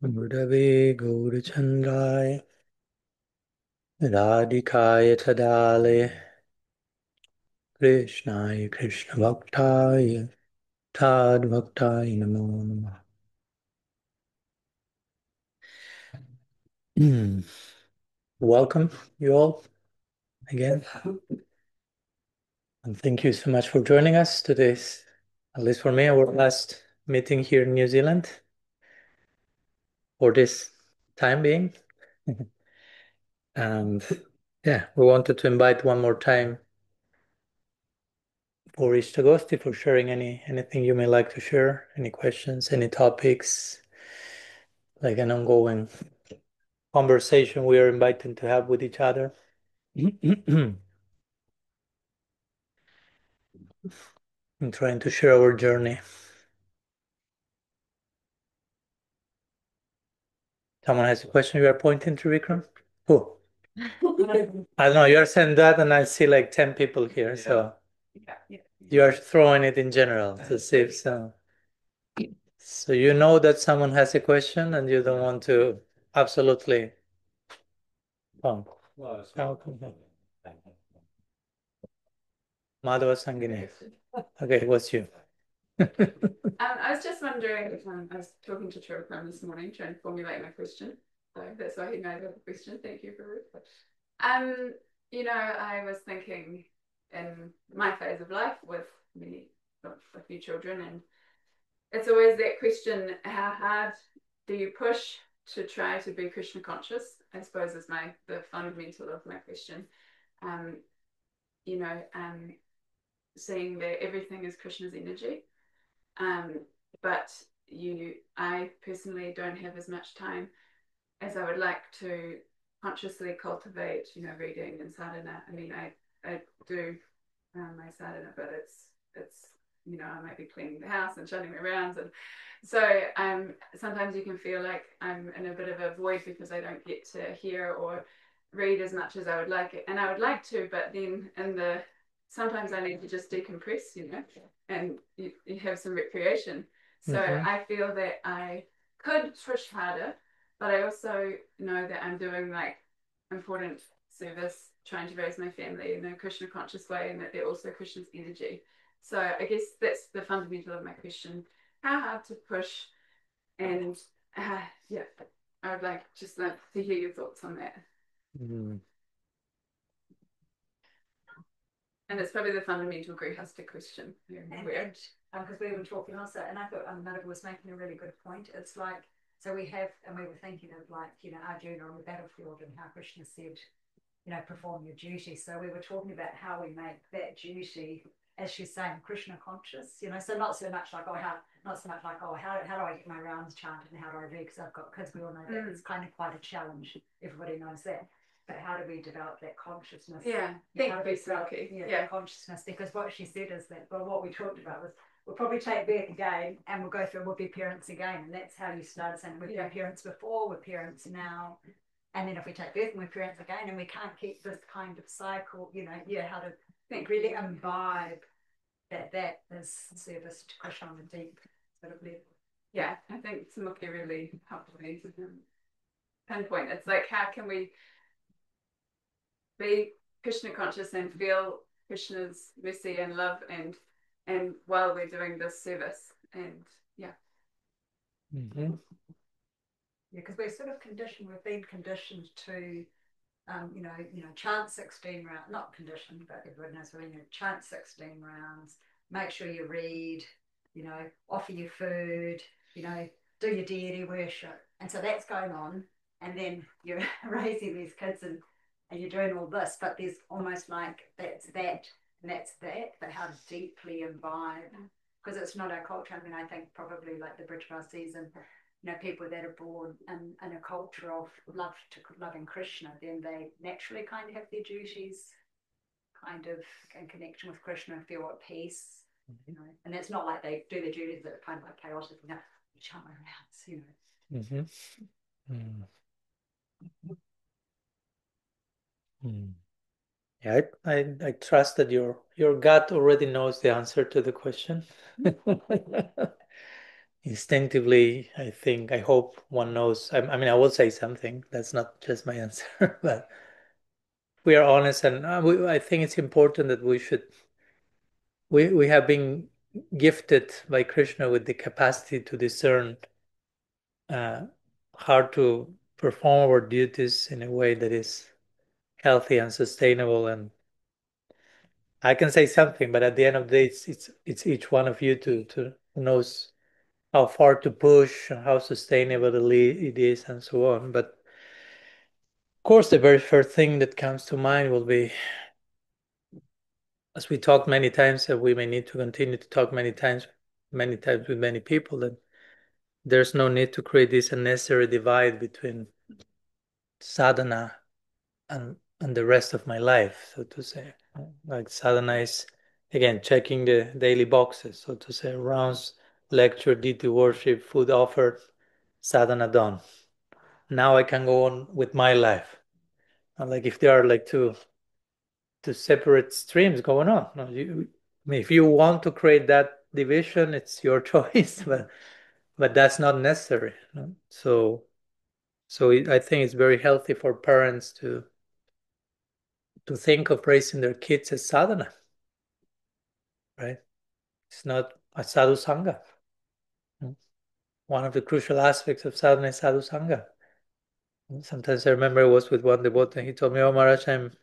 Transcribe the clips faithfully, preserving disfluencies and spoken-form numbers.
Gurave Gaurachandrai Radhikaya Tadale Krishnaya Krishna Bhaktaya Tad Bhaktaya Namo Namaha. Welcome you all again. And thank you so much for joining us today's, at least for me, our last meeting here in New Zealand for this time being. And yeah, we wanted to invite one more time for Ishtagosti for sharing any anything you may like to share, any questions, any topics, like an ongoing conversation we are invited to have with each other. And trying to share our journey. Someone has a question you are pointing to, Vikram? Who? I don't know, you are saying that and I see like ten people here, so you are throwing it in general to see if so. So you know that someone has a question and you don't want to absolutely. Oh. Okay. Madhava Sangini. Okay, what's you? Um, I was just wondering, um, I was talking to Chirapram this morning trying to formulate my question. So that's why he made the question. Thank you for it. Um, you know, I was thinking in my phase of life with many, a few children, and it's always that question: how hard do you push to try to be Krishna conscious? I suppose is my the fundamental of my question. Um, you know, um, seeing that everything is Krishna's energy. Um, but you, I personally don't have as much time as I would like to consciously cultivate, you know, reading and sadhana. I mean, I, I do um, my sadhana, but it's, it's, you know, I might be cleaning the house and shutting my rounds. And so um, sometimes you can feel like I'm in a bit of a void because I don't get to hear or read as much as I would like it. And I would like to, but then in the, sometimes I need to just decompress, you know, and you, you have some recreation. So Mhm. I feel that I could push harder, but I also know that I'm doing like important service, trying to raise my family in a Krishna conscious way, and that they're also Krishna's energy. So I guess that's the fundamental of my question: how hard to push, and uh, yeah, I would like just like to hear your thoughts on that. Mm. And it's probably the fundamental grihasta question. And, Where and because um, we were talking also, and I thought um, Madhava was making a really good point. It's like, so we have, and we were thinking of like, you know, Arjuna on the battlefield and how Krishna said, you know, perform your duty. So we were talking about how we make that duty, as she's saying, Krishna conscious, you know, so not so much like, oh, how, not so much like, oh, how, how do I get my rounds chanted and how do I read? Because I've got kids, we all know that mm. It's kind of quite a challenge. Everybody knows that. But how do we develop that consciousness? Yeah, think how do we develop yeah, yeah. consciousness? Because what she said is that, well, what we talked about was we'll probably take birth again and we'll go through, we'll be parents again. And that's how you started saying we've yeah. been parents before, we're parents now. And then if we take birth and we're parents again, and we can't keep this kind of cycle, you know, yeah, how to think, really imbibe that that is service to Krishna on a deep sort of level. Yeah, I think Sumukhi really helped me to pinpoint. It's like, how can we be Krishna conscious and feel Krishna's mercy and love, and and while we're doing this service, and yeah. Mm-hmm. Yeah, because we're sort of conditioned, we've been conditioned to, um, you know, you know, chant sixteen rounds, not conditioned, but everyone knows what I mean, chant sixteen rounds, make sure you read, you know, offer your food, you know, do your deity worship. And so that's going on. And then you're raising these kids and, and you're doing all this, but there's almost like that's that and that's that, but how to deeply imbibe, because it's not our culture. I mean, I think probably like the Brijvasis and you know, people that are born in, in a culture of love to loving Krishna, then they naturally kind of have their duties kind of in connection with Krishna and feel at peace, mm-hmm. you know. And it's not like they do their duties that are kind of like chaotic, you know, chant my rounds, you know. Mm-hmm. Mm. Mm. Yeah, I, I, I trust that your your gut already knows the answer to the question. instinctively, I think, I hope one knows. I, I mean, I will say something. That's not just my answer, but we are honest, and uh, we, I think it's important that we should. We we have been gifted by Krishna with the capacity to discern uh, how to perform our duties in a way that is healthy and sustainable. And I can say something, but at the end of the day, it's it's it's each one of you to to who knows how far to push and how sustainable it is and so on. But of course, the very first thing that comes to mind will be, as we talked many times, and we may need to continue to talk many times, many times with many people, that there's no need to create this unnecessary divide between sadhana and and the rest of my life, so to say. Like sadhana is again checking the daily boxes, so to say, rounds, lecture, deity worship, food offered, sadhana done. Now I can go on with my life. And like if there are like two two separate streams going on. No, you, I mean, if you want to create that division, it's your choice, but but that's not necessary. No? So so it, I think it's very healthy for parents to to think of raising their kids as sadhana, right? It's not a sadhu sangha. No? One of the crucial aspects of sadhana is sadhu sangha. Sometimes I remember I was with one devotee and he told me, "Oh Maharaj, I'm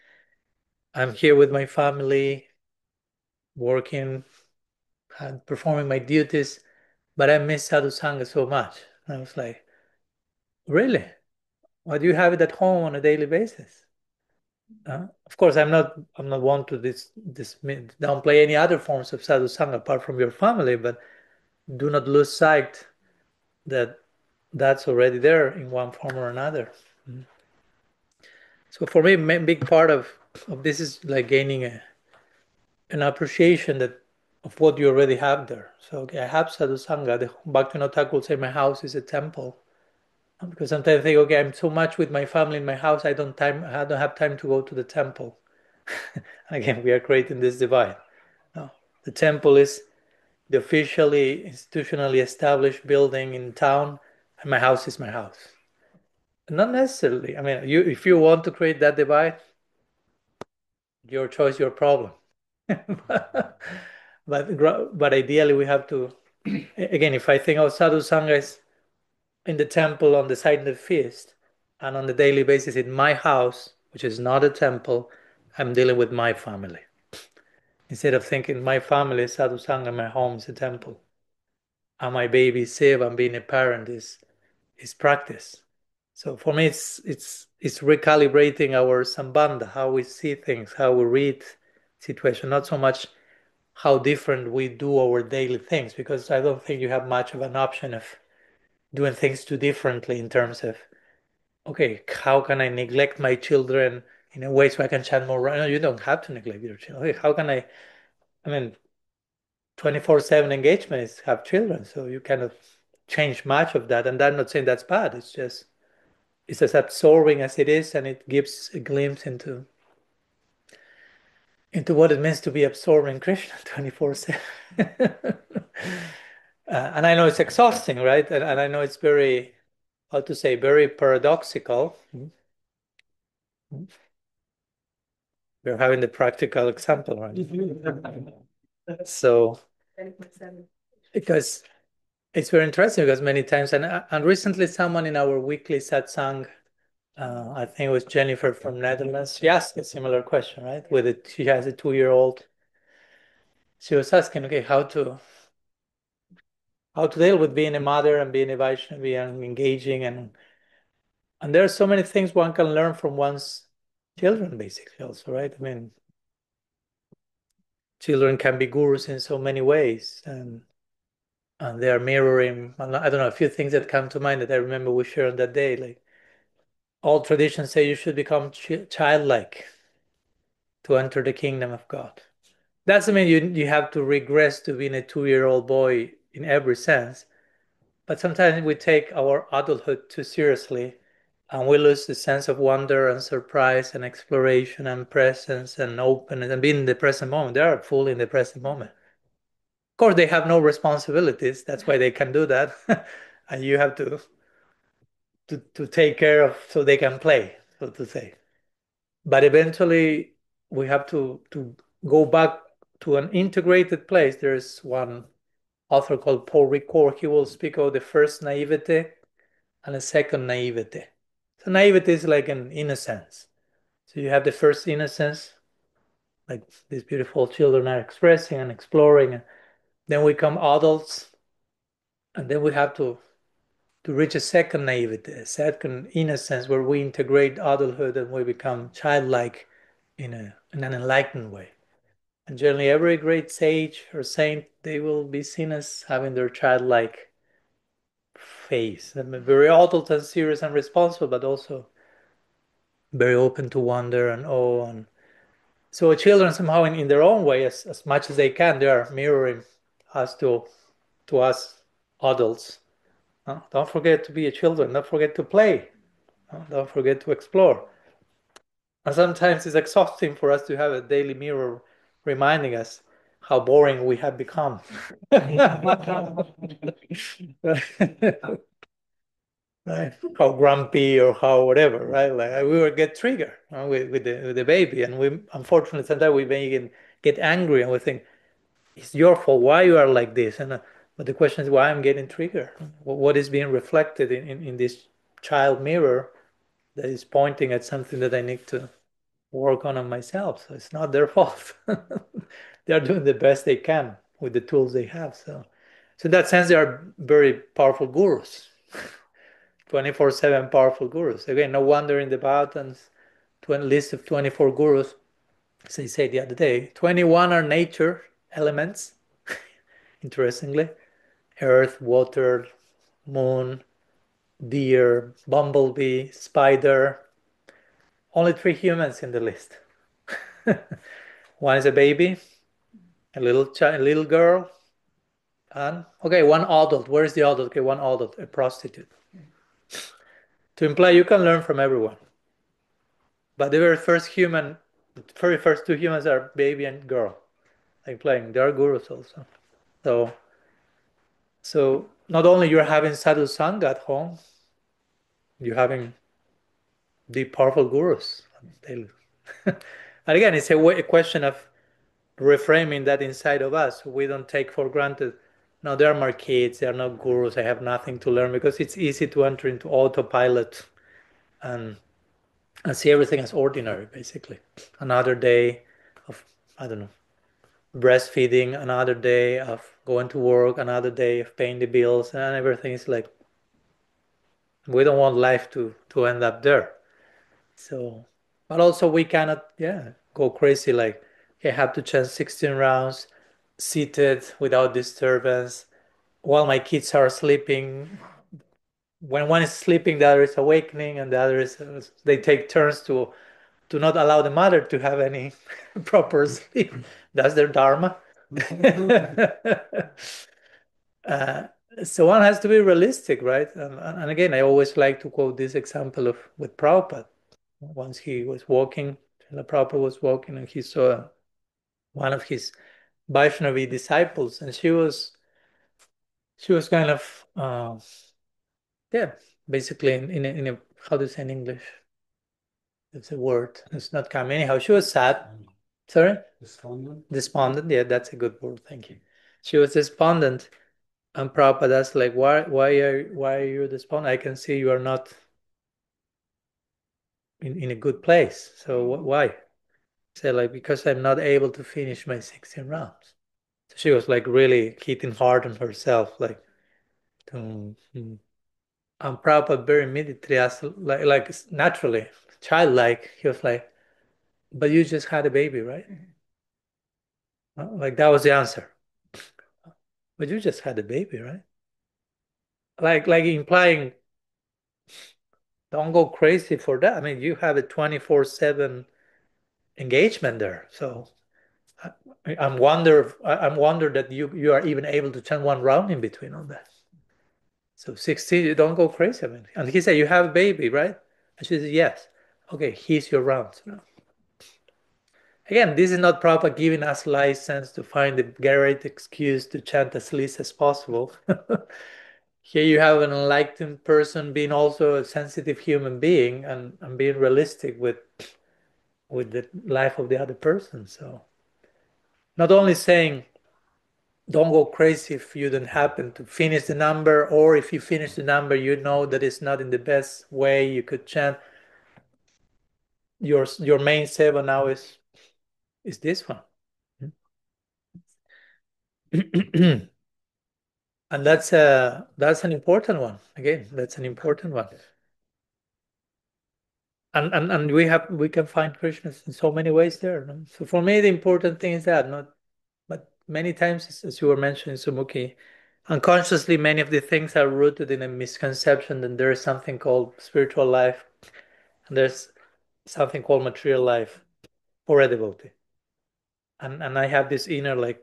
I'm here with my family, working and performing my duties, but I miss sadhu sangha so much." And I was like, "Really? Why do you have it at home on a daily basis?" Uh, of course, I'm not I'm not one to this this downplay any other forms of sadhu sangha apart from your family, but do not lose sight that that's already there in one form or another. Mm. So for me, a big part of of this is like gaining a, an appreciation that of what you already have there. So okay, I have sadhu sangha. The Bhaktivinoda Thakur will say my house is a temple. Because sometimes I think, okay, I'm so much with my family in my house, I don't time, I don't have time to go to the temple. Again, we are creating this divide. No, the temple is the officially institutionally established building in town, and my house is my house. Not necessarily. I mean, you if you want to create that divide, your choice, your problem. but but ideally, we have to. Again, if I think of sadhu sangha is in the temple on the side of the feast, and on the daily basis in my house, which is not a temple, I'm dealing with my family. Instead of thinking my family is sadhu sangha, my home is a temple, and my baby Siv and being a parent is is practice. So for me, it's it's it's recalibrating our sambandha, how we see things, how we read situation, not so much how different we do our daily things, because I don't think you have much of an option of doing things too differently in terms of, okay, how can I neglect my children in a way so I can chant more? No, you don't have to neglect your children. Okay, how can I? I mean, twenty-four seven engagement is have children, so you kind of change much of that. And I'm not saying that's bad. It's just it's as absorbing as it is, and it gives a glimpse into into what it means to be absorbing Krishna twenty-four seven. uh, and I know it's exhausting, right? And, and I know it's very, how to say, very paradoxical. We're having the practical example, right? So, because it's very interesting, because many times, and and recently someone in our weekly satsang, uh, I think it was Jennifer from Netherlands, she asked a similar question, right? With it, she has a two-year-old. She was asking, okay, how to how to deal with being a mother and being a Vaishnavi and engaging, and and there are so many things one can learn from one's children, basically, also, right? I mean, children can be gurus in so many ways, and and they are mirroring. I don't know, a few things that come to mind that I remember we shared on that day. Like all traditions say, you should become ch- childlike to enter the kingdom of God. Doesn't mean you you have to regress to being a two-year-old boy in every sense, but sometimes we take our adulthood too seriously, and we lose the sense of wonder and surprise and exploration and presence and openness and being in the present moment. They are fully in the present moment. course, they have no responsibilities. That's why they can do that. And you have to, to, to take care of so they can play, so to say. But eventually, we have to, to go back to an integrated place. There's one author called Paul Ricoeur. He will speak of the first naivete and a second naivete. So naivete is like an innocence. So you have the first innocence, like these beautiful children are expressing and exploring. And then we come adults, and then we have to to reach a second naivete, a second innocence where we integrate adulthood and we become childlike in a in an enlightened way. And generally, every great sage or saint, they will be seen as having their childlike face. I mean, very adult and serious and responsible, but also very open to wonder and awe. And so children somehow in, in their own way, as, as much as they can, they are mirroring us to to us adults. Uh, don't forget to be a children. Don't forget to play. Uh, don't forget to explore. And sometimes it's exhausting for us to have a daily mirror reminding us how boring we have become. Right? How grumpy or how whatever, right? Like we will get triggered uh, with, with the with the baby, and we unfortunately sometimes we may get, get angry and we think it's your fault. Why you are like this? And uh, but the question is why I'm getting triggered. What is being reflected in, in, in this child mirror that is pointing at something that I need to work on on myself. So it's not their fault. They are doing the best they can with the tools they have. So, so in that sense, they are very powerful gurus, twenty-four seven powerful gurus. Again, no wonder in the Bhagatans, to a list of twenty-four gurus, as I said the other day, twenty-one are nature elements, interestingly, earth, water, moon, deer, bumblebee, spider. Only three humans in the list. One is a baby, a little child, a little girl, and okay, one adult. Where is the adult? Okay, one adult, a prostitute. To imply you can learn from everyone. But the very first human, the very first two humans are baby and girl, like playing. They are gurus also. So, so not only you're having sadhu sangha at home, you're having deep, powerful gurus. And again, it's a, a question of reframing that inside of us. We don't take for granted. No, they're my kids. They're not gurus. I have nothing to learn because it's easy to enter into autopilot and and see everything as ordinary, basically. Another day of, I don't know, breastfeeding, another day of going to work, another day of paying the bills, and everything is like, we don't want life to, to end up there. So, but also we cannot, yeah, go crazy like, I have to chant sixteen rounds seated without disturbance while my kids are sleeping. When one is sleeping, the other is awakening, and the other is, uh, they take turns to to not allow the mother to have any proper sleep. That's their dharma. uh, so one has to be realistic, right? And, and again, I always like to quote this example of with Prabhupada. Once he was walking, Srila Prabhupada was walking, and he saw one of his Vaishnavi disciples, and she was she was kind of uh, yeah, basically in, in a, in a how to say in English? It's a word. It's not coming. Anyhow, she was sad. Sorry? Despondent. Despondent. Yeah, that's a good word. Thank you. She was despondent. And Prabhupada asked, like, why, why are, why are you despondent? I can see you are not in, in a good place. So wh- why? Say, like, because I'm not able to finish my sixteen rounds. So she was like really hitting hard on herself, like, to, mm. And Prabhupada very immediately asked, like, like naturally, childlike, he was like, but you just had a baby, right? Uh, Like that was the answer. But you just had a baby, right? Like like implying don't go crazy for that. I mean, you have a twenty-four seven engagement there. So I, I'm wonder I'm wonder that you you are even able to turn one round in between on that. So sixteen, you don't go crazy. I mean, and he said, you have a baby, right? And she said, yes. Okay, here's your round. again, this is not Prabhupada giving us license to find the great excuse to chant as least as possible. Here you have an enlightened person being also a sensitive human being and, and being realistic with with the life of the other person. So not only saying don't go crazy if you don't happen to finish the number, or if you finish the number, you know that it's not in the best way you could chant. Your your main seva now is is this one. And that's a that's an important one. Again, that's an important one. And and, and we have we can find Krishna in so many ways there. No? So for me, the important thing is that not, but many times, as you were mentioning, Sumukhi, unconsciously, many of the things are rooted in a misconception that there is something called spiritual life, and there's something called material life for a devotee. And and I have this inner like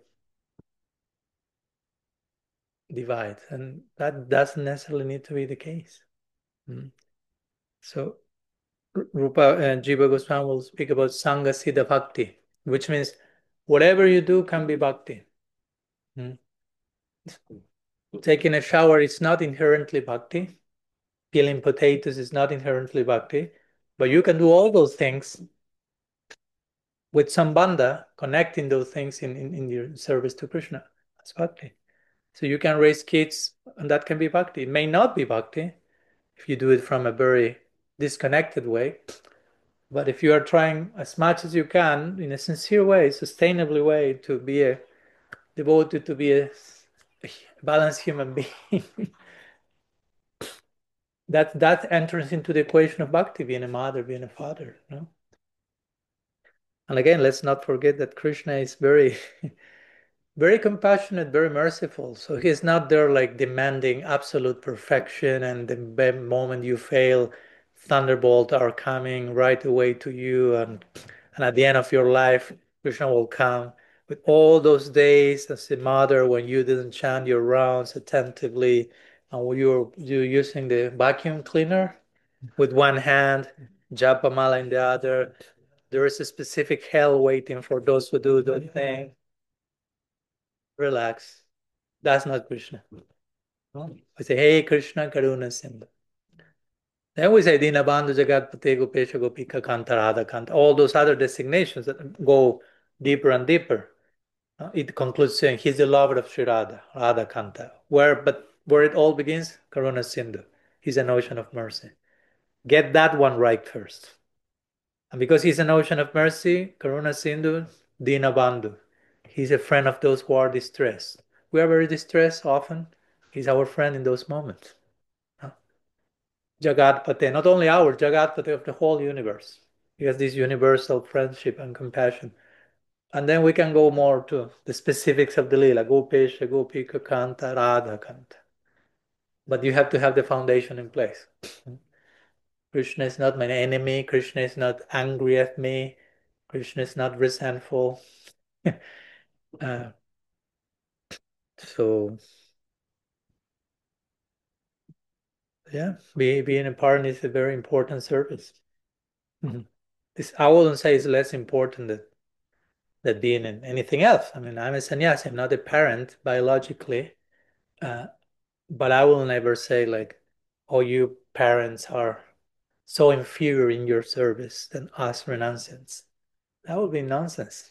divide, and that doesn't necessarily need to be the case. Mm. So Rupa and Jiva Goswami will speak about Sangha Siddha Bhakti, which means whatever you do can be bhakti. Mm. Taking a shower is not inherently bhakti. Peeling potatoes is not inherently bhakti. But you can do all those things with sambandha, connecting those things in, in, in your service to Krishna. That's bhakti. So you can raise kids, and that can be bhakti. It may not be bhakti if you do it from a very disconnected way. But if you are trying as much as you can, in a sincere way, sustainably way, to be a devoted, to be a, a balanced human being, that that enters into the equation of bhakti, being a mother, being a father. No? And again, let's not forget that Krishna is very, very compassionate, very merciful. So he's not there like demanding absolute perfection, and the moment you fail, thunderbolt are coming right away to you, and and at the end of your life, Krishna will come with all those days as a mother when you didn't chant your rounds attentively, and you're you're using the vacuum cleaner with one hand, japamala in the other. There is a specific hell waiting for those who do the thing. Relax. That's not Krishna. No? We say, hey Krishna, Karuna Sindhu. Then we say Dinabandhu Jagatpate Gopesha Gopika Kanta Radha Kanta. All those other designations that go deeper and deeper. Uh, it concludes saying he's the lover of Sri Radha, Radha Kanta. Where but where it all begins, Karuna Sindhu. He's an ocean of mercy. Get that one right first. And because he's an ocean of mercy, Karuna Sindhu, Dinabandhu. He's a friend of those who are distressed. We are very distressed often. He's our friend in those moments. Jagatpate, not only our, Jagatpate of the whole universe. He has this universal friendship and compassion. And then we can go more to the specifics of the Lila, Gopesha, Gopika Kanta, Radha Kanta. But you have to have the foundation in place. Krishna is not my enemy. Krishna is not angry at me. Krishna is not resentful. uh, so, yeah, be, being a partner is a very important service. Mm-hmm. This I wouldn't say is less important than, than being in anything else. I mean, I'm a sannyasi. I'm not a parent biologically, uh, but I will never say like, "Oh, you parents are so inferior in your service than us renunciants." That would be nonsense.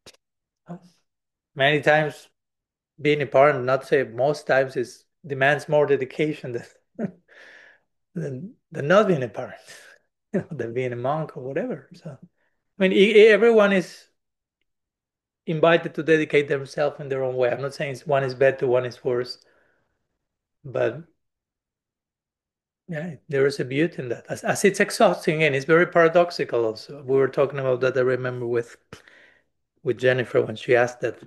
Many times, being a parent, not to say most times, is demands more dedication than than, than not being a parent, you know, than being a monk or whatever. So, I mean, e- e- everyone is invited to dedicate themselves in their own way. I'm not saying one is better, one is worse, but yeah, there is a beauty in that. As, as it's exhausting, and it's very paradoxical. Also, we were talking about that. I remember with with Jennifer when she asked that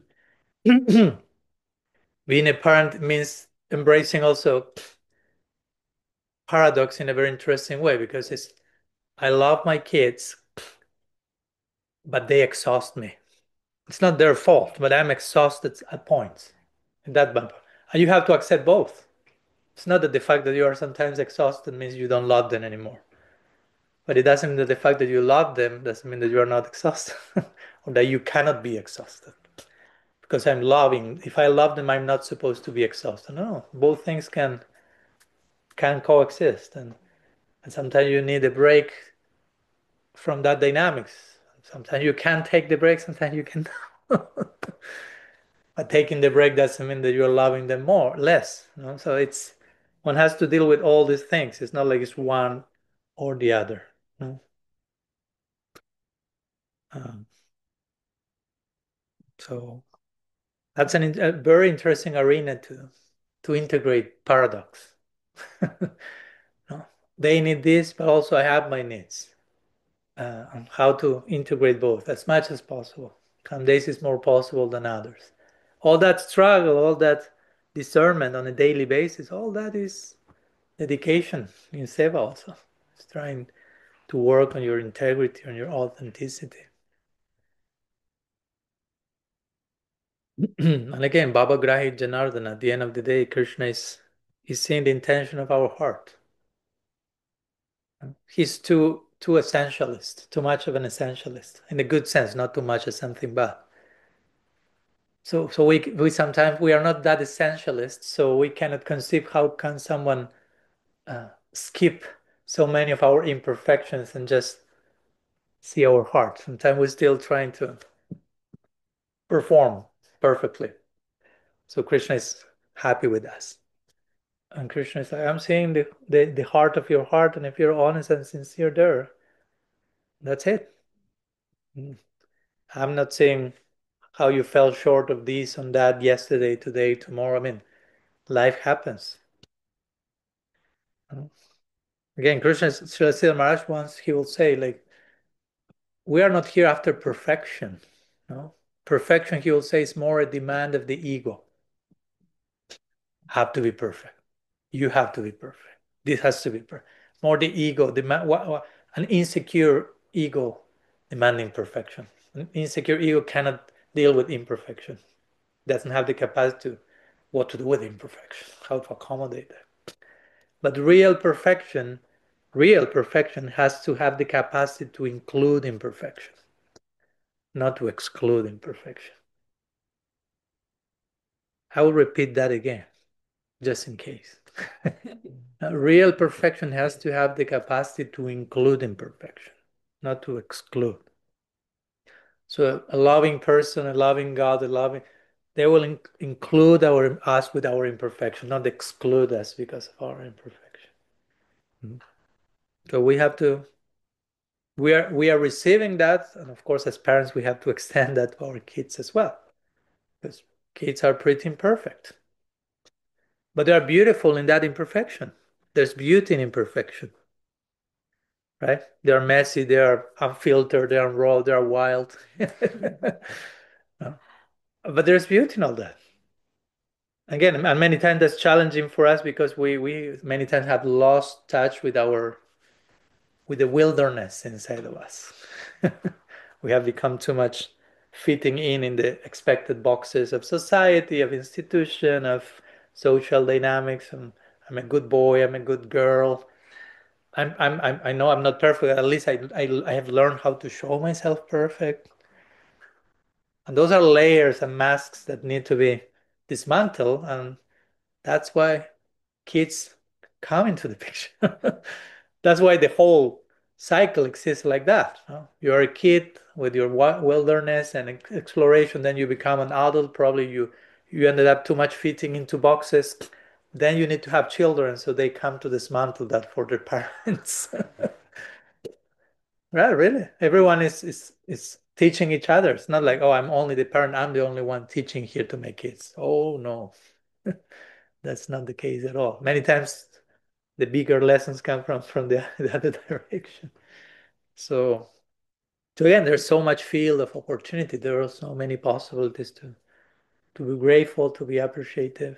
being a parent means embracing also paradox in a very interesting way, because it's I love my kids, but they exhaust me. It's not their fault, but I'm exhausted at points. In that bump. And you have to accept both. It's not that the fact that you are sometimes exhausted means you don't love them anymore. But it doesn't mean that the fact that you love them doesn't mean that you are not exhausted or that you cannot be exhausted because I'm loving. If I love them, I'm not supposed to be exhausted. No, both things can can coexist, and, and sometimes you need a break from that dynamics. Sometimes you can take the break, sometimes you can. But taking the break doesn't mean that you're loving them more, less. You know? So it's one has to deal with all these things. It's not like it's one or the other. You know? um, so that's an, a very interesting arena to to integrate paradox. No? They need this, but also I have my needs. Uh, and how to integrate both as much as possible. Some days is more possible than others. All that struggle, all that discernment on a daily basis, all that is dedication in Seva also. It's trying to work on your integrity, on your authenticity. And again, Baba Grahi Janardana, at the end of the day, Krishna is, is seeing the intention of our heart. He's too too essentialist, too much of an essentialist, in a good sense, not too much as something bad. So, so we we sometimes we are not that essentialist, so we cannot conceive how can someone uh, skip so many of our imperfections and just see our heart. Sometimes we're still trying to perform perfectly. So Krishna is happy with us, and Krishna is like, I'm seeing the, the the heart of your heart, and if you're honest and sincere there, that's it. I'm not saying how you fell short of this and that yesterday, today, tomorrow. I mean, life happens. Again, Krishna Srila Maharaj once he will say, like, we are not here after perfection. No? Perfection, he will say, is more a demand of the ego. Have to be perfect. You have to be perfect. This has to be perfect. More the ego, demand, an insecure ego demanding perfection. An insecure ego cannot deal with imperfection. Doesn't have the capacity to what to do with imperfection, how to accommodate that. But real perfection, real perfection has to have the capacity to include imperfection, not to exclude imperfection. I will repeat that again, just in case. Real perfection has to have the capacity to include imperfection, not to exclude. So a loving person, a loving God, a loving, they will in include our us with our imperfection, not exclude us because of our imperfection. Mm-hmm. So we have to, we are we are receiving that, and of course, as parents, we have to extend that to our kids as well, because kids are pretty imperfect, but they are beautiful in that imperfection. There's beauty in imperfection, right? They are messy, they are unfiltered, they are raw, they are wild. No? But there's beauty in all that. Again, and many times that's challenging for us because we we many times have lost touch with our with the wilderness inside of us. We have become too much fitting in in the expected boxes of society, of institution, of social dynamics. I'm, I'm a good boy. I'm a good girl. I'm, I'm, I'm, I know I'm not perfect. At least I, I, I have learned how to show myself perfect. And those are layers and masks that need to be dismantled. And that's why kids come into the picture. That's why the whole cycle exists like that. No? You're a kid with your wilderness and exploration, then you become an adult. Probably you you ended up too much fitting into boxes. Then you need to have children, so they come to dismantle that for their parents. Right, really. Everyone is is is teaching each other. It's not like, oh, I'm only the parent, I'm the only one teaching here to my kids. Oh no. That's not the case at all. Many times the bigger lessons come from from the, the other direction. So, so again, there's so much field of opportunity. There are so many possibilities to to be grateful, to be appreciative,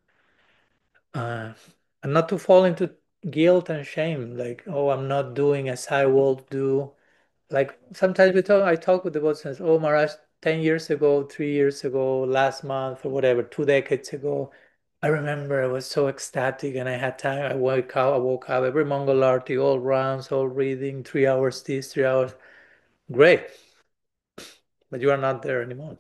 uh, and not to fall into guilt and shame. Like, oh, I'm not doing as I will do. Like sometimes we talk, I talk with the boss and say, oh, Maharaj, ten years ago, three years ago, last month, or whatever, two decades ago, I remember I was so ecstatic and I had time. I woke up, I woke up every Mongol arti, all rounds, all reading, three hours this, three hours. Great. but you are not there anymore.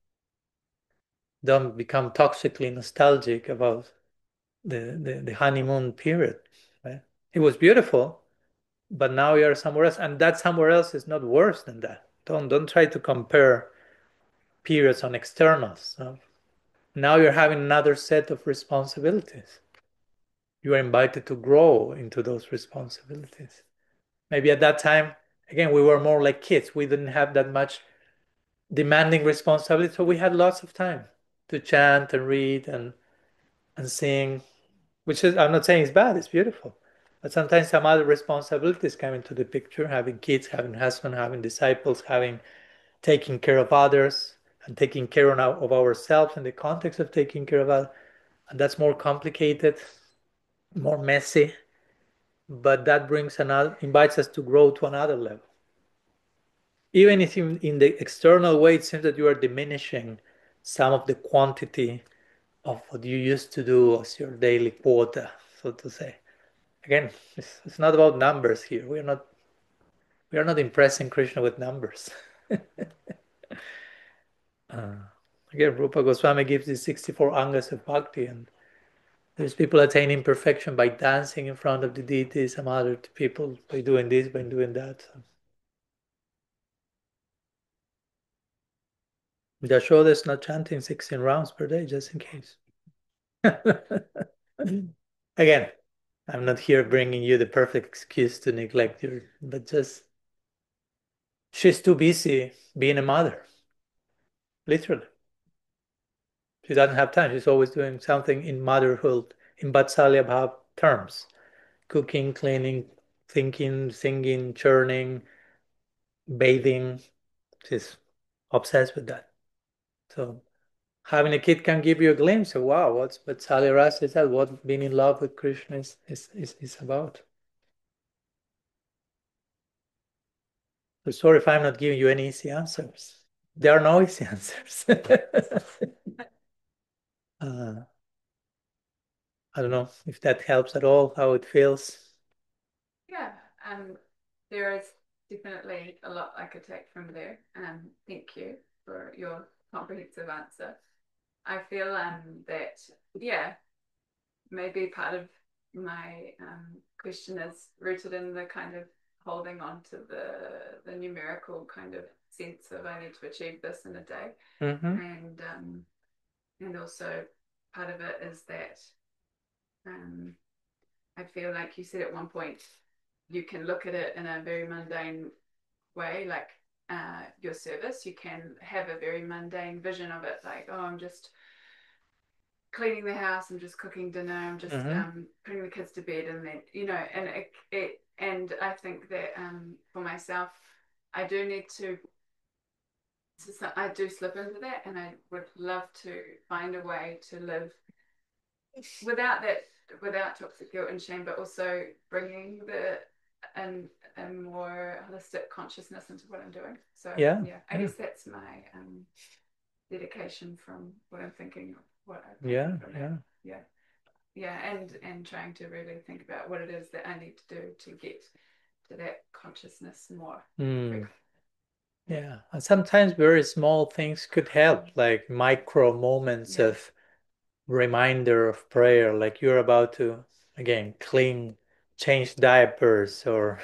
Don't become toxically nostalgic about the, the, the honeymoon period, right? It was beautiful, but now you're somewhere else, and that somewhere else is not worse than that. Don't don't try to compare periods on externals. No? Now you're having another set of responsibilities. You are invited to grow into those responsibilities. Maybe at that time, again, we were more like kids. We didn't have that much demanding responsibility, so we had lots of time to chant and read and and sing, which is, I'm not saying it's bad, it's beautiful. But sometimes some other responsibilities come into the picture, having kids, having husband, having disciples, having taking care of others, and taking care of ourselves in the context of taking care of others. And that's more complicated, more messy, but that brings another, invites us to grow to another level. Even if in, in the external way, it seems that you are diminishing some of the quantity of what you used to do as your daily quota, so to say. Again, it's, it's not about numbers here. We are not we are not impressing Krishna with numbers. uh, Again, Rupa Goswami gives these sixty-four angas of bhakti, and there's people attaining perfection by dancing in front of the deity, some other people by doing this, by doing that. So. Yashoda is not chanting sixteen rounds per day, just in case. Again, I'm not here bringing you the perfect excuse to neglect your, but just she's too busy being a mother, literally. She doesn't have time. She's always doing something in motherhood, in Vatsalya Bhav terms. Cooking, cleaning, thinking, singing, churning, bathing. She's obsessed with that. So having a kid can give you a glimpse of, wow, what's Vatsalya Rasa is that, what being in love with Krishna is, is, is, is about. So sorry if I'm not giving you any easy answers. There are no easy answers. uh, I don't know if that helps at all, how it feels. Yeah, um, there is definitely a lot I could take from there. Um, thank you for your comprehensive answer. I feel um that yeah, maybe part of my um question is rooted in the kind of holding on to the the numerical kind of sense of I need to achieve this in a day, Mm-hmm. and um and also part of it is that um I feel like you said at one point you can look at it in a very mundane way, like uh, your service. You can have a very mundane vision of it, like, oh, I'm just cleaning the house, I'm just cooking dinner, I'm just mm-hmm. um, putting the kids to bed, and then you know, and it, it and I think that um, for myself, I do need to. So I do slip into that, and I would love to find a way to live without that, without toxic guilt and shame, but also bringing the and a more holistic consciousness into what I'm doing. So yeah, yeah, I yeah. guess that's my um, dedication from what I'm thinking of what I've yeah, from yeah, yeah, yeah, and and trying to really think about what it is that I need to do to get to that consciousness more. mm. Yeah. And sometimes very small things could help, like micro moments Yeah. of reminder of prayer, like you're about to again clean, change diapers, or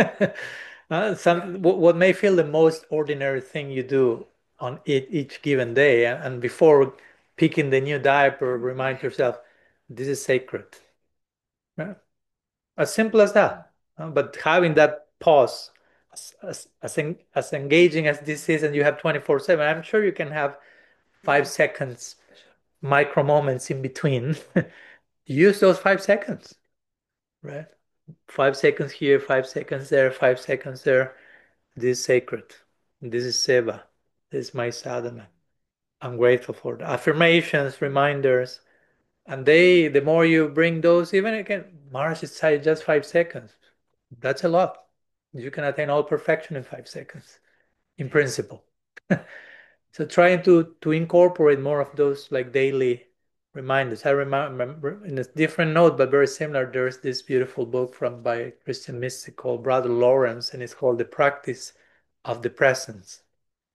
uh, some what, what may feel the most ordinary thing you do on each, each given day, and, and before picking the new diaper, remind yourself this is sacred. Yeah. As simple as that. Uh, but having that pause, as, as, as, en- as engaging as this is, and you have twenty-four seven, I'm sure you can have five seconds, micro moments in between. Use those five seconds, right? Five seconds here, five seconds there, five seconds there. This is sacred. This is seva. This is my sadhana. I'm grateful for the affirmations, reminders. And they, the more you bring those, even again, Mars is just five seconds. That's a lot. You can attain all perfection in five seconds, in principle. So trying to to incorporate more of those like daily reminders. I remember in a different note, but very similar. There's this beautiful book from by a Christian mystic called Brother Lawrence, and it's called The Practice of the Presence.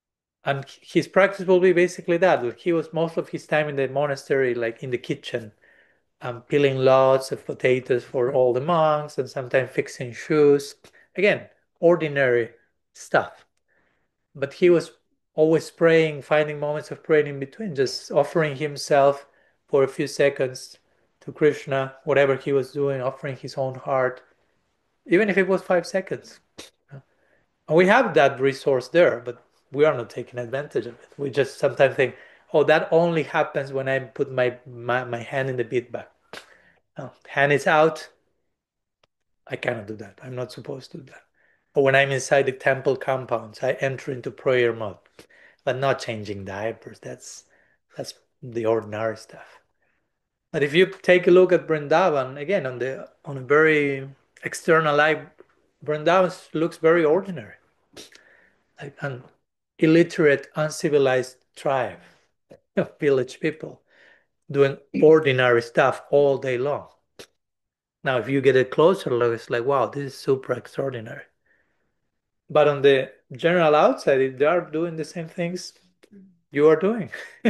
And his practice will be basically that. Like he was most of his time in the monastery, like in the kitchen, um, peeling lots of potatoes for all the monks and sometimes fixing shoes. Again, ordinary stuff. But he was always praying, finding moments of praying in between, just offering himself for a few seconds to Krishna, whatever he was doing, offering his own heart, even if it was five seconds. And we have that resource there, but we are not taking advantage of it. We just sometimes think, oh, that only happens when I put my, my, my hand in the bead bag. No, hand is out. I cannot do that. I'm not supposed to do that. Or when I'm inside the temple compounds, I enter into prayer mode, but not changing diapers. That's that's the ordinary stuff. But if you take a look at Vrindavan, again, on the on a very external eye, Vrindavan looks very ordinary, like an illiterate, uncivilized tribe of village people doing ordinary stuff all day long. Now, if you get a closer look, it's like, wow, this is super extraordinary. But on the general outside, they are doing the same things you are doing.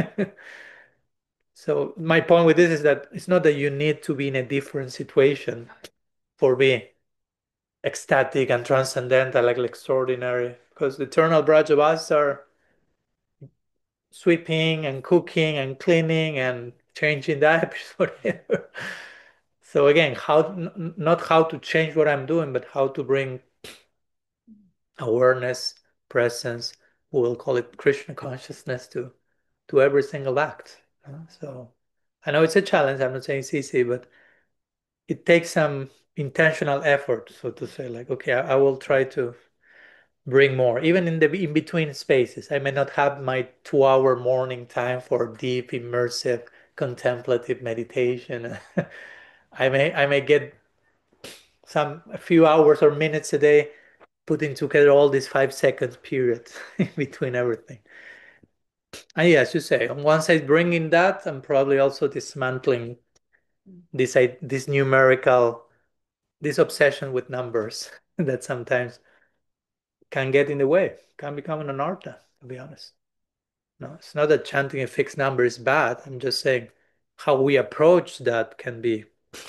So my point with this is that it's not that you need to be in a different situation for being ecstatic and transcendental, like extraordinary, because the eternal Brajavas are sweeping and cooking and cleaning and changing diapers, whatever. So again, how n- not how to change what I'm doing, but how to bring awareness, presence, we will call it Krishna consciousness to to every single act. Uh, So I know it's a challenge. I'm not saying it's easy, but it takes some intentional effort, so to say. Like, okay, I, I will try to bring more, even in the in between spaces. I may not have my two-hour morning time for deep, immersive, contemplative meditation. I may I may get some a few hours or minutes a day putting together all these five seconds periods in between everything. And yeah, as you say, on one side, bringing that and probably also dismantling this this numerical, this obsession with numbers that sometimes can get in the way, can become an anartha, to be honest. No, it's not that chanting a fixed number is bad. I'm just saying how we approach that can be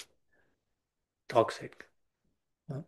toxic. No?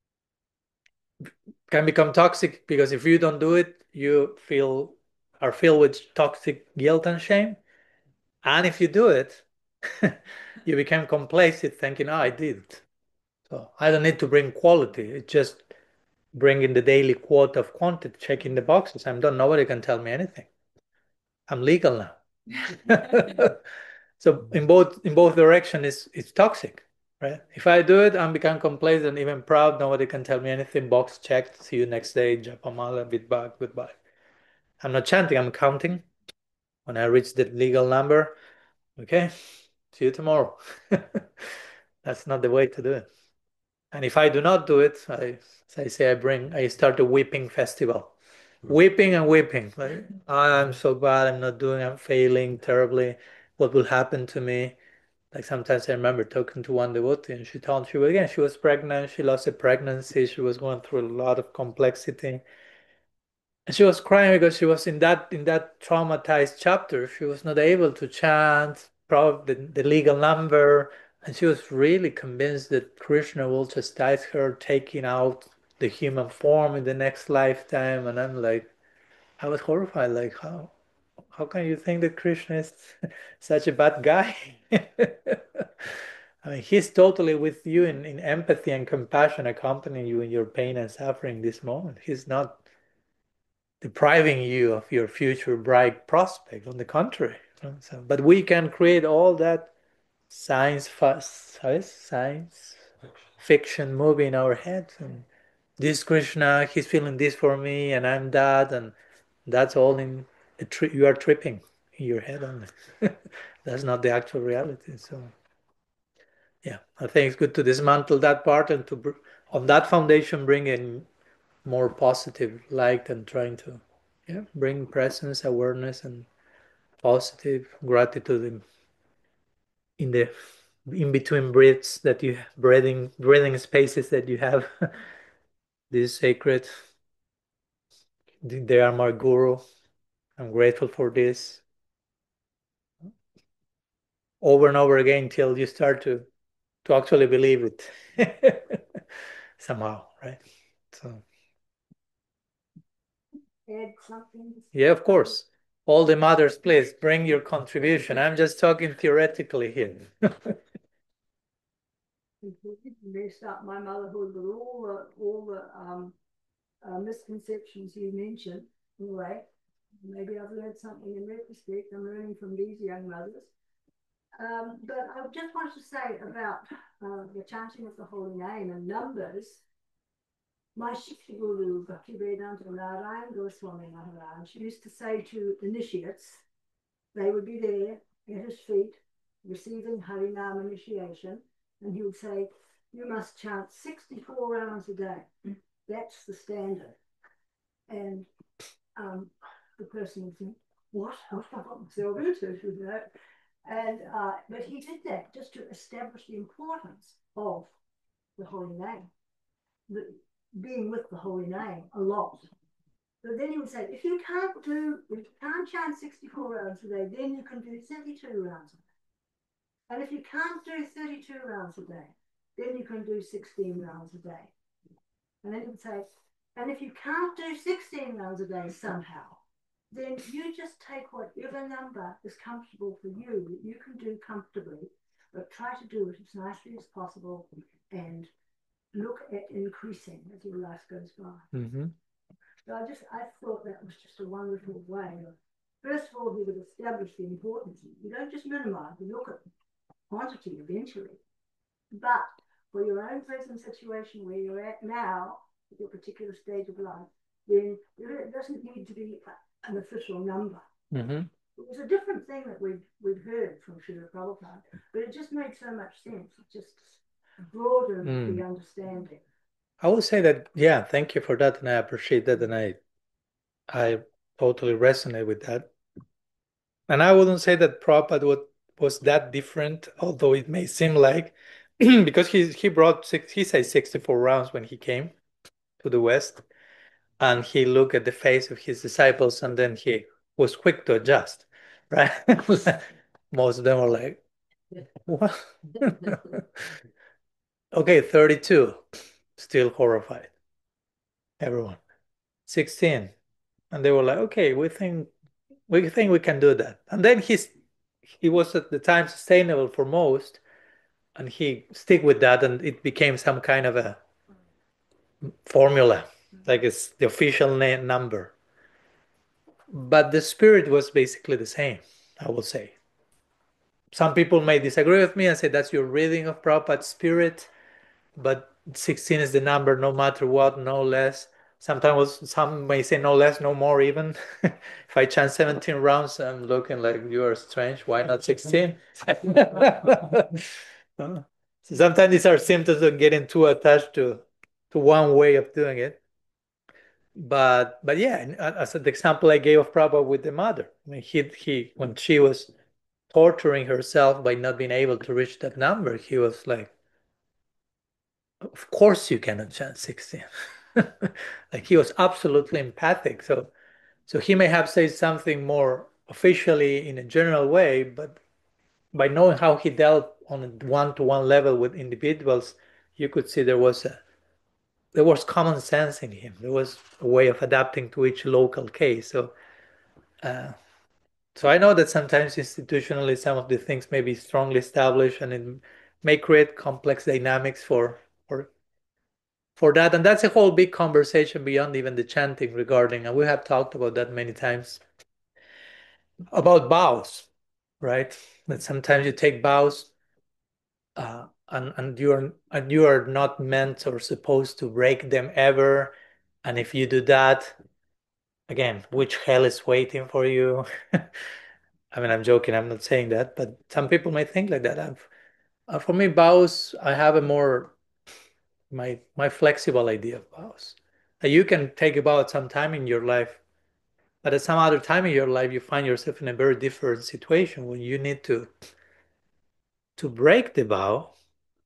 Can become toxic because if you don't do it, you feel are filled with toxic guilt and shame. And if you do it, you become complacent thinking, oh, I did it. So I don't need to bring quality. It's just bringing the daily quote of quantity, checking the boxes. I'm done. Nobody can tell me anything. I'm legal now. So in both in both directions, it's it's toxic, right? If I do it, I'm become complacent, even proud. Nobody can tell me anything. Box checked. See you next day. Japamala, bit back, goodbye. I'm not chanting. I'm counting. When I reach the legal number, okay, see you tomorrow. That's not the way to do it. And if I do not do it, I, as I say, I bring, I start a weeping festival. Weeping and weeping. Like, I'm so bad, I'm not doing, I'm failing terribly. What will happen to me? Like sometimes I remember talking to one devotee and she told she again, she was pregnant, she lost a pregnancy, she was going through a lot of complexity. And she was crying because she was in that in that traumatized chapter. She was not able to chant, probably the, the legal number, and she was really convinced that Krishna will chastise her, taking out the human form in the next lifetime. And I'm like, I was horrified. Like, how how can you think that Krishna is such a bad guy? I mean, he's totally with you in, in empathy and compassion, accompanying you in your pain and suffering this moment. He's not depriving you of your future bright prospect. On the contrary, you know, so, but we can create all that science, science fiction movie in our heads, and this Krishna, he's feeling this for me, and I'm that, and that's all in a tri- you are tripping in your head only. That's not the actual reality. So yeah, I think it's good to dismantle that part and to br- on that foundation bring in more positive light and trying to yeah bring presence, awareness, and positive gratitude in, in the in between breaths that you breathing breathing spaces that you have. This sacred, they are my guru. I'm grateful for this. Over and over again till you start to to actually believe it somehow, right? So Add something. yeah, of course. All the mothers, please bring your contribution. I'm just talking theoretically here. Messed up my motherhood with all the all the um, uh, misconceptions you mentioned. Anyway, maybe I've learned something in retrospect. I'm learning from these young mothers. Um, but I just wanted to say about uh, the chanting of the holy name and numbers. My Shikti Guru, Bhaktivedanta Narayan Goswami Maharaj, used to say to initiates, they would be there at his feet receiving Harinam initiation, and he would say, you must chant sixty-four rounds a day. That's the standard. And um, the person would think, what? What have I got myself into? You know? And, uh, but he did that just to establish the importance of the holy name, the, being with the holy name a lot. But then he would say, if you can't do, if you can't chant sixty-four rounds a day, then you can do thirty-two rounds a day. And if you can't do thirty-two rounds a day, then you can do sixteen rounds a day. And then he would say, and if you can't do sixteen rounds a day somehow, then you just take whatever number is comfortable for you, that you can do comfortably, but try to do it as nicely as possible and look at increasing as your life goes by. Mm-hmm. So I just, I thought that was just a wonderful way of, first of all, he would establish the importance. You don't just minimize, you look at quantity eventually. But for your own present situation where you're at now, at your particular stage of life, then it doesn't need to be an official number. Mm-hmm. It was a different thing that we'd, we'd heard from Srila Prabhupada, but it just made so much sense. It just broadened mm. the understanding. I would say that, yeah, thank you for that, and I appreciate that, and I, I totally resonate with that. And I wouldn't say that Prabhupada was, was that different, although it may seem like, because he he brought six, he said sixty-four rounds when he came to the West, and he looked at the face of his disciples, and then he was quick to adjust, right? Most of them were like, what? Okay, thirty-two, still horrified. Everyone. sixteen. And they were like, okay, we think we think we can do that. And then he's he was at the time sustainable for most, and he stick with that, and it became some kind of a formula, like it's the official name number. But the spirit was basically the same, I will say. Some people may disagree with me and say that's your reading of Prabhupada's spirit, but sixteen is the number no matter what, no less. Sometimes some may say no less, no more even. If I chant seventeen rounds, I'm looking like you are strange. Why not sixteen? So sometimes these are symptoms of getting too attached to, to one way of doing it. But but yeah, as the example I gave of Prabhupada with the mother, I mean, he he when she was torturing herself by not being able to reach that number, he was like, of course you cannot chant sixteen. Like he was absolutely empathic. So so he may have said something more officially in a general way, but by knowing how he dealt on a one-to-one level with individuals, you could see there was a there was common sense in him. There was a way of adapting to each local case. So uh, so I know that sometimes institutionally some of the things may be strongly established, and it may create complex dynamics for for for that. And that's a whole big conversation beyond even the chanting regarding, and we have talked about that many times, about vows, right? That sometimes you take vows uh, and, and you're and you are not meant or supposed to break them ever. And if you do that, again, which hell is waiting for you? I mean, I'm joking, I'm not saying that, but some people may think like that. I've, uh, for me, vows, I have a more my my flexible idea of vows. Uh, You can take a vow at some time in your life, but at some other time in your life, you find yourself in a very different situation when you need to to break the vow.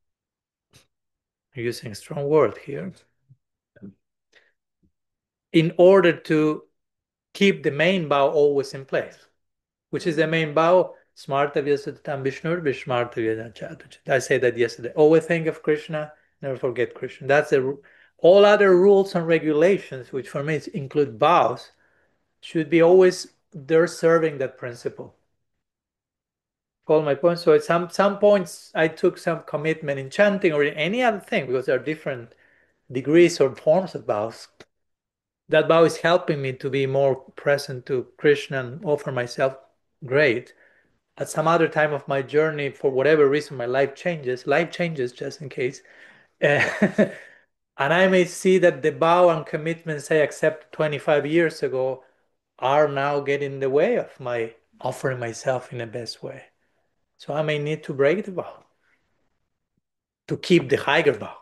I'm using a strong word here. In order to keep the main bow always in place, which is the main bow. Smartavya Satatam Vishnur Vishmartavya Chatuch. I said that yesterday. Always think of Krishna, never forget Krishna. That's the all other rules and regulations, which for me include vows, should be always there serving that principle. Follow my point? So at some some points I took some commitment in chanting or in any other thing, because there are different degrees or forms of vows. That vow is helping me to be more present to Krishna and offer myself great. At some other time of my journey, for whatever reason, my life changes. Life changes, just in case. Uh, and I may see that the vow and commitments I accepted twenty-five years ago are now getting in the way of my offering myself in the best way. So I may need to break the vow to keep the higher vow.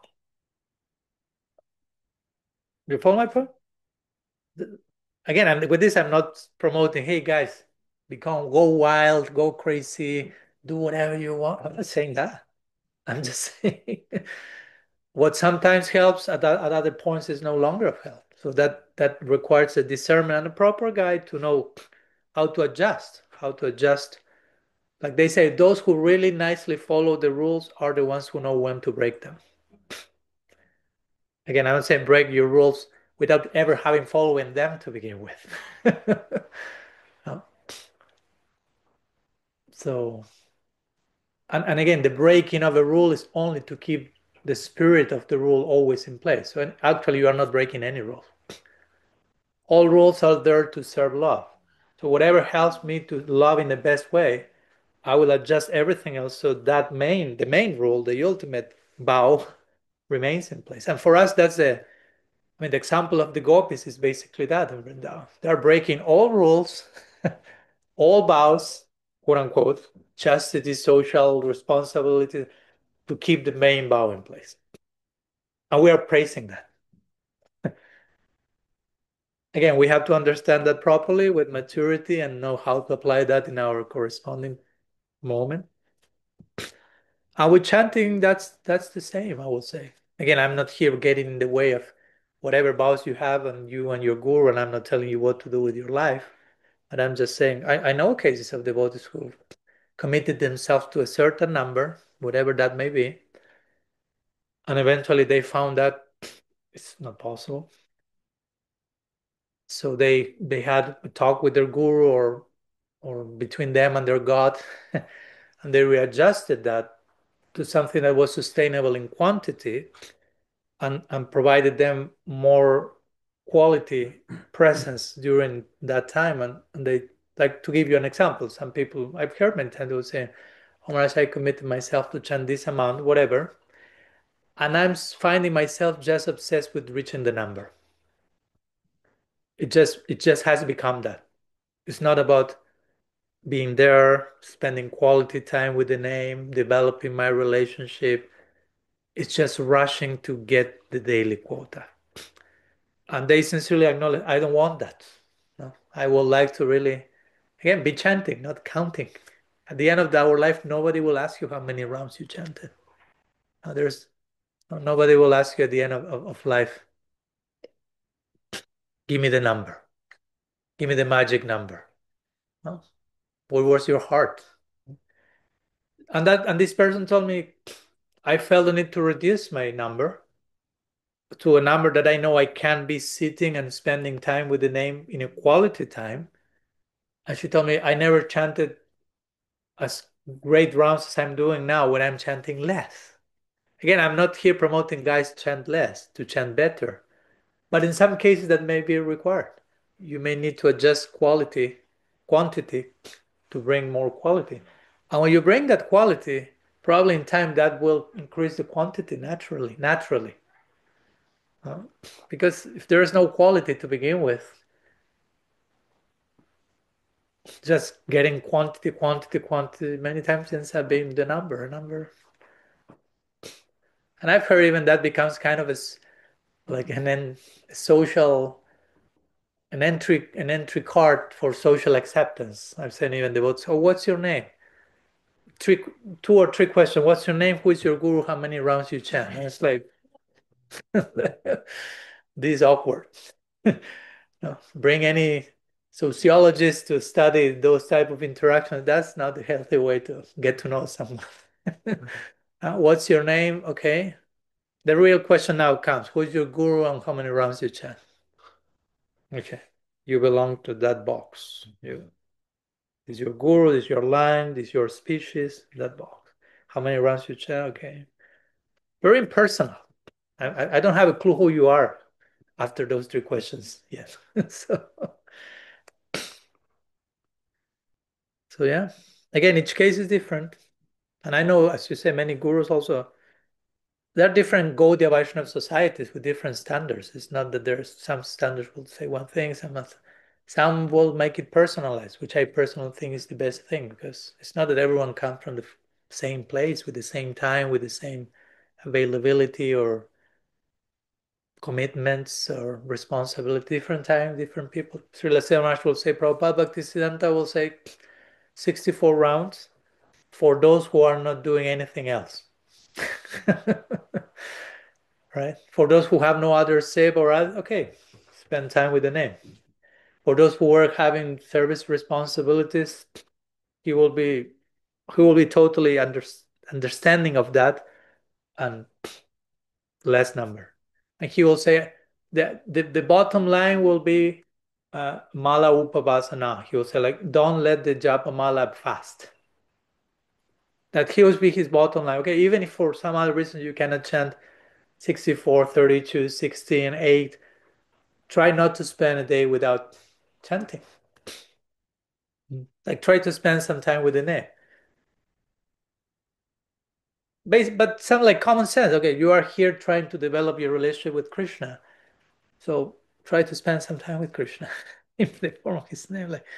You follow my point? Again, I'm, with this, I'm not promoting, hey guys, become go wild, go crazy, do whatever you want. I'm not saying that. I'm just saying what sometimes helps at, at other points is no longer of help. So that that requires a discernment and a proper guide to know how to adjust, how to adjust. Like they say, those who really nicely follow the rules are the ones who know when to break them. Again, I'm not saying break your rules without ever having following them to begin with. No? So, and, and again, the breaking of a rule is only to keep the spirit of the rule always in place. So actually, you are not breaking any rules. All rules are there to serve love. So whatever helps me to love in the best way, I will adjust everything else so that main, the main rule, the ultimate vow, remains in place. And for us, that's the, I mean, the example of the gopis is basically that in Vrindavan. They're breaking all rules, all vows, quote unquote, chastity, social responsibility, to keep the main vow in place. And we are praising that. Again, we have to understand that properly with maturity and know how to apply that in our corresponding moment. And with chanting, that's that's the same, I would say. Again, I'm not here getting in the way of whatever vows you have and you and your guru, and I'm not telling you what to do with your life. But I'm just saying, I, I know cases of devotees who committed themselves to a certain number, whatever that may be, and eventually they found that it's not possible. So they they had a talk with their guru or or between them and their God, and they readjusted that to something that was sustainable in quantity and, and provided them more quality presence during that time. And, and they, like, to give you an example, some people, I've heard many times, they would say, oh my gosh, I committed myself to chant this amount, whatever. And I'm finding myself just obsessed with reaching the number. It just it just has become that. It's not about being there, spending quality time with the name, developing my relationship. It's just rushing to get the daily quota. And they sincerely acknowledge, I don't want that. No, I would like to really, again, be chanting, not counting. At the end of our life, nobody will ask you how many rounds you chanted. No, there's nobody will ask you at the end of, of, of life, give me the number, give me the magic number. No? What was your heart? And that and this person told me, I felt the need to reduce my number to a number that I know I can be sitting and spending time with the name in a quality time. And she told me, I never chanted as great rounds as I'm doing now when I'm chanting less. Again, I'm not here promoting guys to chant less, to chant better. But in some cases that may be required. You may need to adjust quality, quantity to bring more quality. And when you bring that quality, probably in time that will increase the quantity naturally, naturally. Uh, because if there is no quality to begin with, just getting quantity, quantity, quantity, many times ends up being the number, number. And I've heard even that becomes kind of a, like an en, a social, an entry, an entry card for social acceptance. I've seen even devotees, oh, what's your name? Three, two or three questions. What's your name? Who is your guru? How many rounds you chant? And it's like, this is awkward. No, bring any sociologists to study those type of interactions. That's not the healthy way to get to know someone. uh, what's your name? Okay. The real question now comes: who's your guru and how many rounds you chant? Okay. You belong to that box. You This is your guru, this is your line, this is your species, that box. How many rounds you chant? Okay. Very impersonal. I, I don't have a clue who you are after those three questions yet. so, so yeah. Again, each case is different. And I know, as you say, many gurus also, there are different Gaudiya Vaishnava societies with different standards. It's not that there's some standards will say one thing, some not. Some will make it personalized, which I personally think is the best thing because it's not that everyone comes from the same place with the same time, with the same availability or commitments or responsibility. Different time, different people. Srila Maharaj will say, Prabhupada Bhaktisiddhanta will say sixty-four rounds for those who are not doing anything else. Right? For those who have no other save or other, okay, spend time with the name. For those who are having service responsibilities, he will be he will be totally under, understanding of that and less number. And he will say that the, the bottom line will be uh, mala upavasana. He will say like, don't let the japa mala fast. That he will be his bottom line. Okay, even if for some other reason you cannot chant sixty-four, thirty-two, sixteen, eight, try not to spend a day without chanting. Like try to spend some time with the name. But some like common sense. Okay, you are here trying to develop your relationship with Krishna. So try to spend some time with Krishna in the form of his name. Like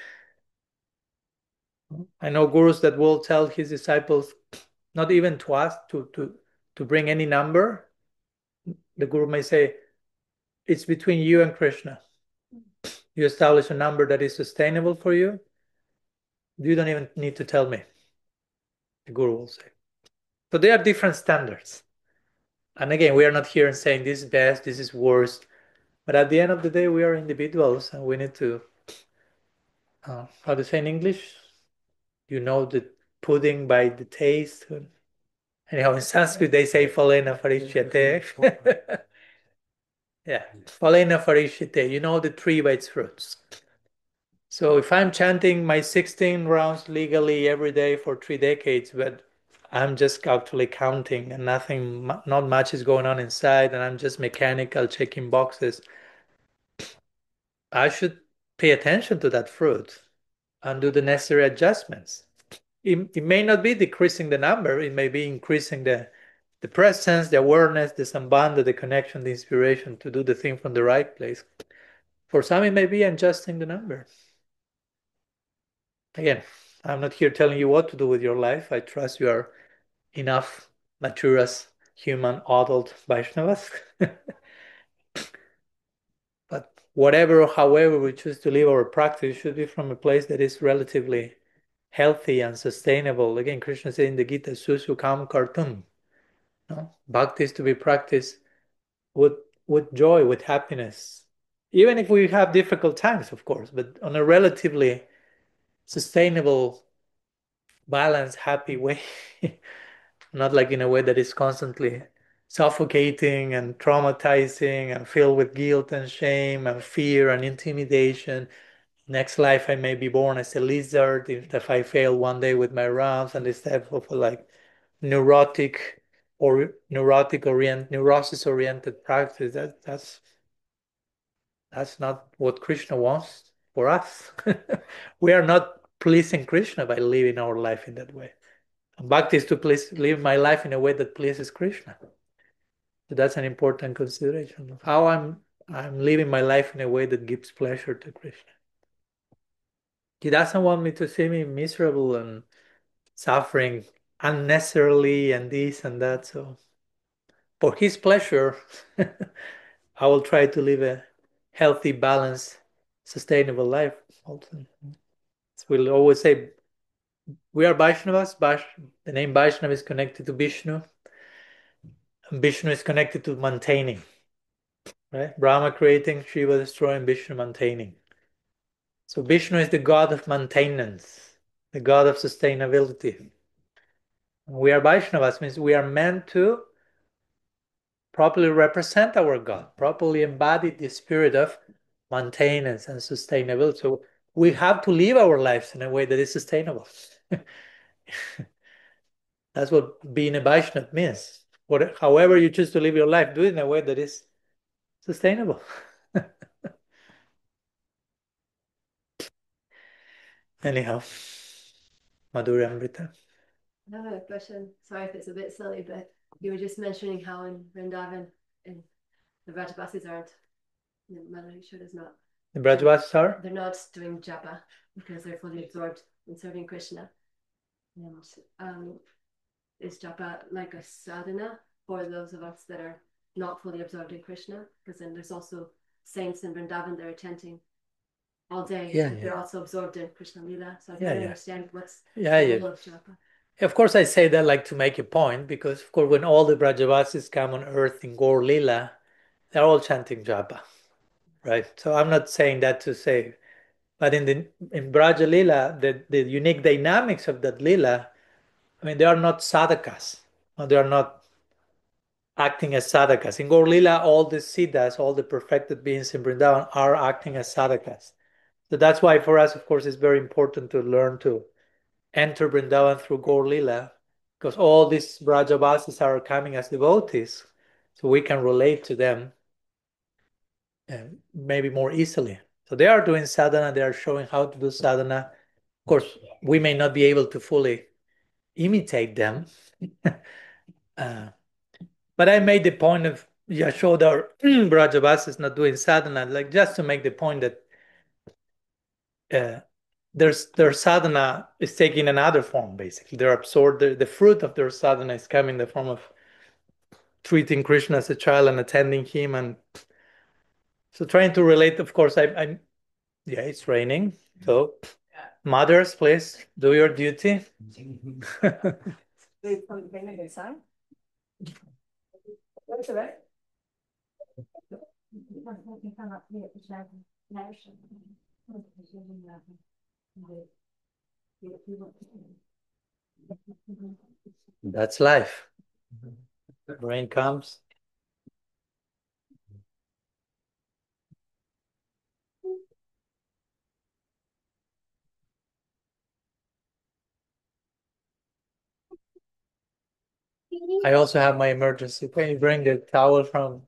I know gurus that will tell his disciples not even to ask to to to bring any number. The guru may say, it's between you and Krishna. You establish a number that is sustainable for you. You don't even need to tell me. The guru will say. So there are different standards. And again, we are not here saying this is best, this is worst. But at the end of the day, we are individuals and we need to, uh, how to say in English? You know the pudding by the taste. Anyhow, in Sanskrit, they say falena farishyate. Yeah, falena farishyate. You know the tree by its fruits. So if I'm chanting my sixteen rounds legally every day for three decades, but I'm just actually counting and nothing, not much is going on inside, and I'm just mechanical checking boxes, I should pay attention to that fruit and do the necessary adjustments. It, it may not be decreasing the number, it may be increasing the the presence, the awareness, the sambandha, the connection, the inspiration to do the thing from the right place. For some, it may be adjusting the number. Again, I'm not here telling you what to do with your life. I trust you are enough mature as human adult Vaishnavas. But whatever or however we choose to live our practice should be from a place that is relatively healthy and sustainable. Again, Krishna said in the Gita, Susu Kam Kartum. No? Bhakti is to be practiced with with joy, with happiness. Even if we have difficult times, of course, but on a relatively sustainable, balanced, happy way. Not like in a way that is constantly suffocating and traumatizing and filled with guilt and shame and fear and intimidation. Next life I may be born as a lizard if, if I fail one day with my rounds and this type of like neurotic or neurotic orient neurosis oriented practice. That that's that's not what Krishna wants for us. We are not pleasing Krishna by living our life in that way. And bhakti is to please live my life in a way that pleases Krishna. So that's an important consideration of how I'm I'm living my life in a way that gives pleasure to Krishna. He doesn't want me to see me miserable and suffering unnecessarily and this and that. So for his pleasure, I will try to live a healthy, balanced, sustainable life. Also, so we'll always say we are Vaishnavas. Vash, the name Vaishnava is connected to Vishnu. And Vishnu is connected to maintaining. Right? Brahma creating, Shiva destroying, Vishnu maintaining. So Vishnu is the god of maintenance, the god of sustainability. We are Vaishnavas, means we are meant to properly represent our God, properly embody the spirit of maintenance and sustainability. So we have to live our lives in a way that is sustainable. That's what being a Vaishnava means. What, however you choose to live your life, do it in a way that is sustainable. Anyhow, Madhurya Amrita. I have a question. Sorry if it's a bit silly, but you were just mentioning how in Vrindavan, in the Vrajavasis aren't, the Madhurya is not. The Brajavasis are? They're not doing japa because they're fully absorbed in serving Krishna. And um, is japa like a sadhana for those of us that are not fully absorbed in Krishna? Because then there's also saints in Vrindavan that are chanting all day. Yeah, They're yeah. also absorbed in Krishna Lila. So I Yeah, don't yeah. understand what's Yeah, the yeah. role of japa. Of course, I say that like to make a point, because of course, when all the Brajavasis come on earth in Gaur Lila, they're all chanting japa, right? So I'm not saying that to say, but in the in Braja Lila, the, the unique dynamics of that Lila, I mean, they are not sadhakas, or they are not acting as sadhakas. In Gaur Lila, all the siddhas, all the perfected beings in Vrindavan are acting as sadhakas. So that's why for us, of course, it's very important to learn to enter Vrindavan through Gaur Lila, because all these Brajavasis are coming as devotees, so we can relate to them and maybe more easily. So they are doing sadhana, they are showing how to do sadhana. Of course, we may not be able to fully imitate them. uh, but I made the point of Yashoda or Brajavasis not doing sadhana, like just to make the point that uh, there's their sadhana is taking another form, basically. They're absorbed, the, the fruit of their sadhana is coming in the form of treating Krishna as a child and attending him. And so trying to relate, of course, I, I'm, yeah, it's raining. So mothers, please do your duty. That's life. Rain comes. I also have my emergency. Can you bring the towel from?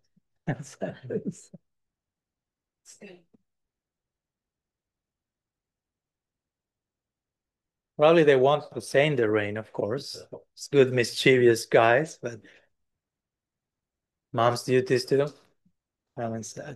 Probably they want to stay in the rain, of course. It's good, mischievous guys, but mom's duties too. I'm sad.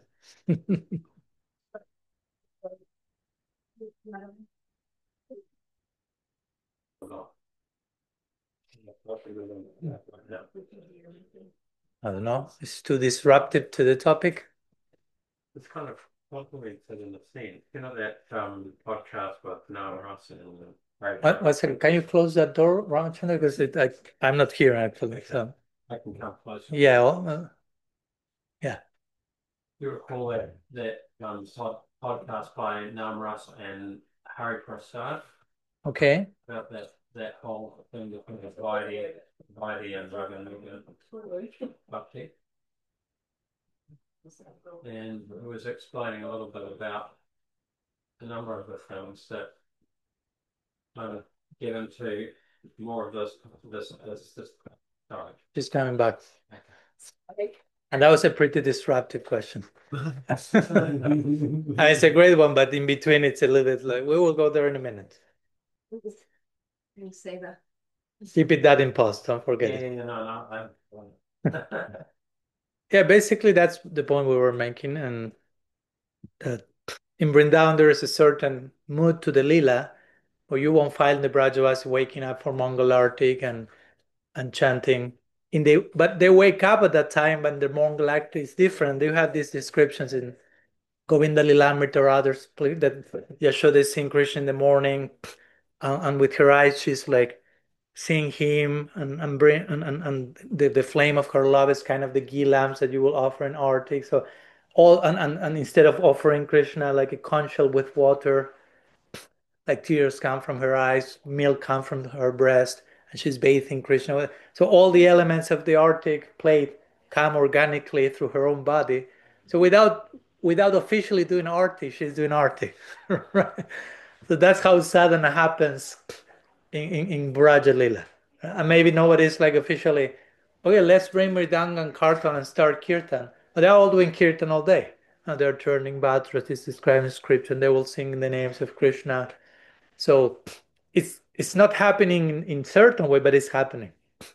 I don't know. It's too disruptive to the topic. It's kind of complicated in the scene. You know that um, podcast with Noah Ross and uh, What, one second. Can you close that door, Ramachandra? Because it, I, I'm not here actually. So I can come closer. yeah, well, uh, yeah. You recall that that um, pod, podcast by Nam Russ and Hari Prasad Okay. about that that whole thing between Vaidhi, Vaidhi and Raganuga Bhakti. And he was explaining a little bit about a number of the things that kind of get into more of this this this, this sorry. She's coming back. And that was a pretty disruptive question. And it's a great one, but in between it's a little bit like, we will go there in a minute. Say that. Keep it that in post, don't forget Yeah, it. yeah, no, no, I, Yeah, basically that's the point we were making. And that in Vrindavan, there is a certain mood to the Leela, where you won't find the Brajavasi waking up for Mongol Artik and, and chanting. In the, but they wake up at that time when the Mongol Artik is different. They have these descriptions in Govinda Lilamrita or others that Yashoda is seeing Krishna in the morning, uh, and with her eyes she's like seeing him, and and, bring, and, and and the, the flame of her love is kind of the ghee lamps that you will offer in Artik. So all and, and, and instead of offering Krishna like a conch shell with water, like tears come from her eyes, milk come from her breast, and she's bathing Krishna. So all the elements of the Arctic plate come organically through her own body. So without without officially doing arti, she's doing arti, right? So that's how sadhana happens in in, in Braja Lila. And maybe nobody's like officially, okay, let's bring Mridanga and Kartan and start Kirtan. But they're all doing Kirtan all day. And they're turning bhatras, is described in scripture, and they will sing the names of Krishna. So it's it's not happening in, in certain way, but it's happening.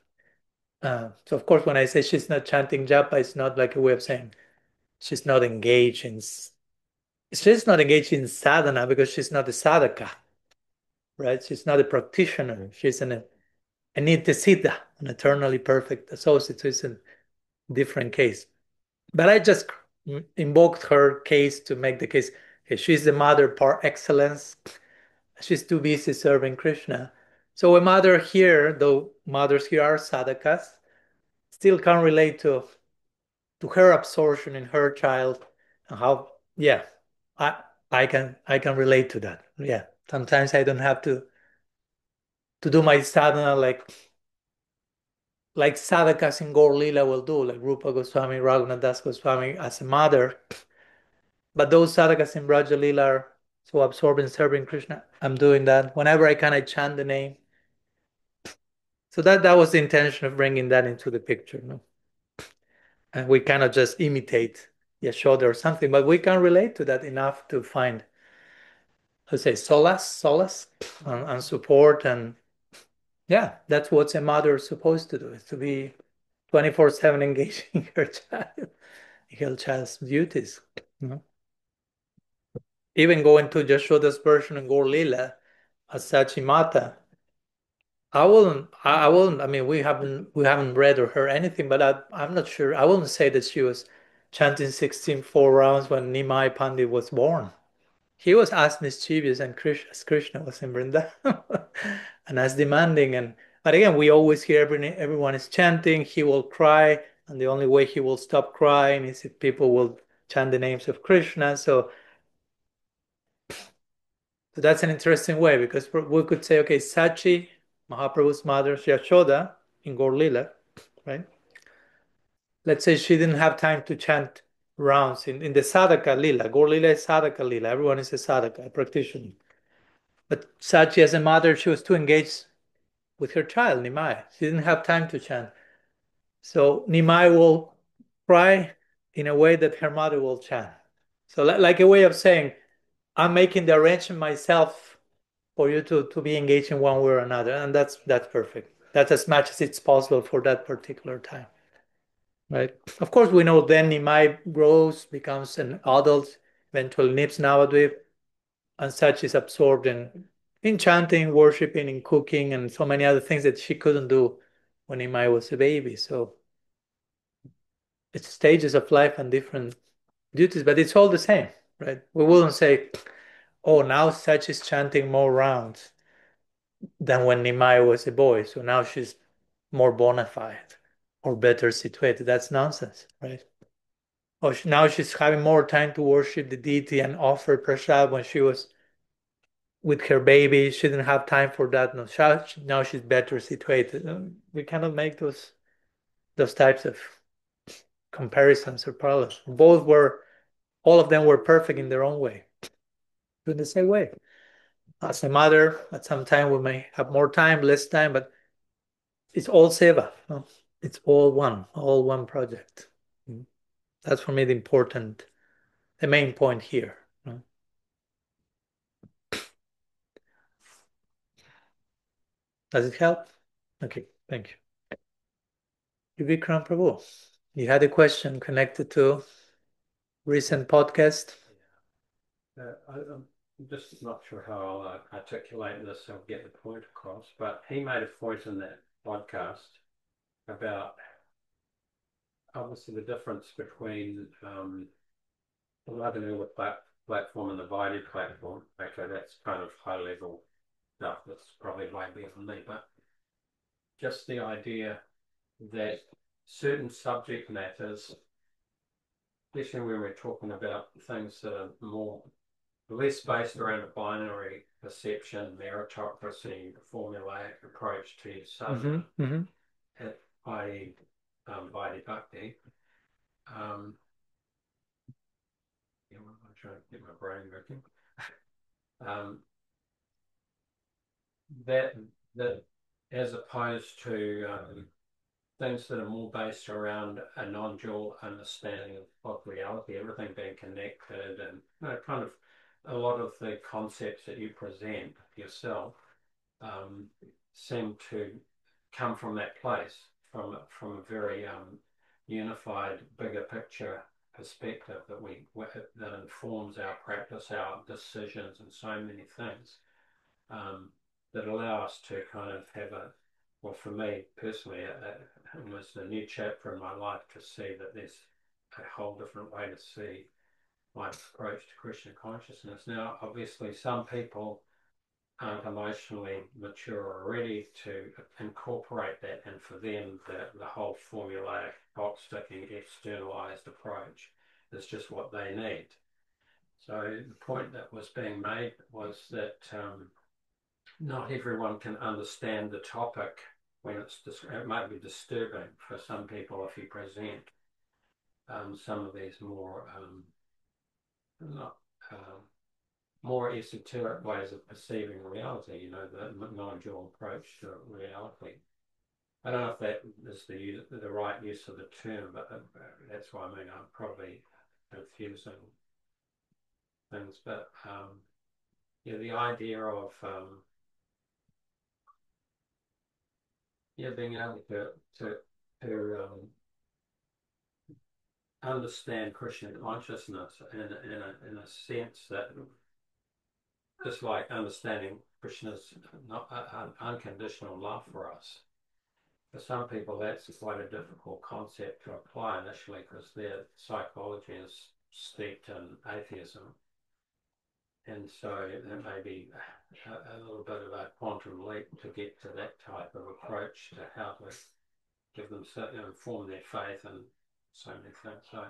Uh, so of course, when I say she's not chanting japa, it's not like a way of saying she's not engaged in she's not engaged in sadhana because she's not a sadhaka, right? She's not a practitioner. She's an a nityasiddha, an eternally perfect associate. So it's a different case. But I just invoked her case to make the case. Okay, she's the mother par excellence. She's too busy serving Krishna. So a mother here, though mothers here are sadhakas, still can relate to to her absorption in her child and how, yeah, I I can I can relate to that. Yeah, sometimes I don't have to to do my sadhana like like sadhakas in Gaur Lila will do, like Rupa Goswami, Raghunath Das Goswami as a mother. But those sadhakas in Braja Lila are so absorbed in serving Krishna. I'm doing that. Whenever I can, I chant the name. So that that was the intention of bringing that into the picture, no? And we cannot just imitate Yashoda or something, but we can relate to that enough to find, let's say, solace, solace, and, and support, and yeah, that's what a mother is supposed to do: is to be twenty-four seven engaged in her child, in her child's duties. You know? Even going to Yashoda's version in Gaur Lila as Sachimata, I wouldn't. I, I wouldn't. I mean, we haven't we haven't read or heard anything, but I, I'm not sure. I wouldn't say that she was chanting sixteen four rounds when Nimai Pandit was born. He was as mischievous and Krishna, as Krishna was in Vrindavan, and as demanding. And but again, we always hear every, everyone is chanting. He will cry, and the only way he will stop crying is if people will chant the names of Krishna. So So that's an interesting way because we could say, okay, Sachi, Mahaprabhu's mother, Yashoda in Gaur Lila, right? Let's say she didn't have time to chant rounds in, in the Sadhaka Lila. Gaur Lila is Sadhaka Lila. Everyone is a Sadhaka, a practitioner. But Sachi, as a mother, she was too engaged with her child, Nimai. She didn't have time to chant. So Nimai will cry in a way that her mother will chant. So, like a way of saying, I'm making the arrangement myself for you to, to be engaged in one way or another. And that's that's perfect. That's as much as it's possible for that particular time. Right? Of course, we know then Nimai grows, becomes an adult, eventually nips Navadvip, and such is absorbed in, in chanting, worshiping, in cooking, and so many other things that she couldn't do when Nimai was a baby. So it's stages of life and different duties, but it's all the same, right? We wouldn't say, oh, now such is chanting more rounds than when Nimai was a boy. So now she's more bona fide or better situated. That's nonsense, right? Or now she's having more time to worship the deity and offer prasad when she was with her baby. She didn't have time for that. No, now she's better situated. We cannot make those those types of comparisons or parallels. Both were, all of them were perfect in their own way, in the same way. As a mother, at some time we may have more time, less time, but it's all seva. No? It's all one, all one project. That's for me the important, the main point here. No? Does it help? Okay, thank you. Vikram Prabhu, you had a question connected to recent podcast. Uh, I, I'm just not sure how I'll uh, articulate this or get the point across, but he made a point in that podcast about obviously the difference between um, the Laganula plat- platform and the Vaidhi platform. Okay, that's kind of high level stuff that's probably way beyond me, but just the idea that certain subject matters especially when we're talking about things that are more less based around a binary perception, meritocracy, formulaic approach to sadhana, Mm-hmm, mm-hmm. that is, um, Vaidhi Bhakti. Um, yeah, well, I'm trying to get my brain working. um, that that as opposed to um, things that are more based around a non-dual understanding of, of reality, everything being connected, and you know, kind of a lot of the concepts that you present yourself um, seem to come from that place, from from a very um, unified, bigger picture perspective that we that informs our practice, our decisions, and so many things um, that allow us to kind of have a, well, for me personally, a, a, almost a new chapter in my life to see that there's a whole different way to see my approach to Krishna consciousness. Now, obviously, some people aren't emotionally mature or ready to incorporate that, and for them, the, the whole formulaic, box sticking, externalized approach is just what they need. So the point that was being made was that um, not everyone can understand the topic when it's it might be disturbing for some people if you present um, some of these more um, not um, more esoteric ways of perceiving reality, you know, the non-dual approach to reality. I don't know if that is the the right use of the term, but that's why I mean I'm probably confusing things. But um, yeah, the idea of um, yeah being able to to to um, understand Krishna consciousness in in a, in a sense that just like understanding Krishna's not, uh, unconditional love for us. For some people, that's quite a difficult concept to apply initially because their psychology is steeped in atheism. And so there may be a, a little bit of a quantum leap to get to that type of approach to how to give them, you know, inform their faith and so many things. So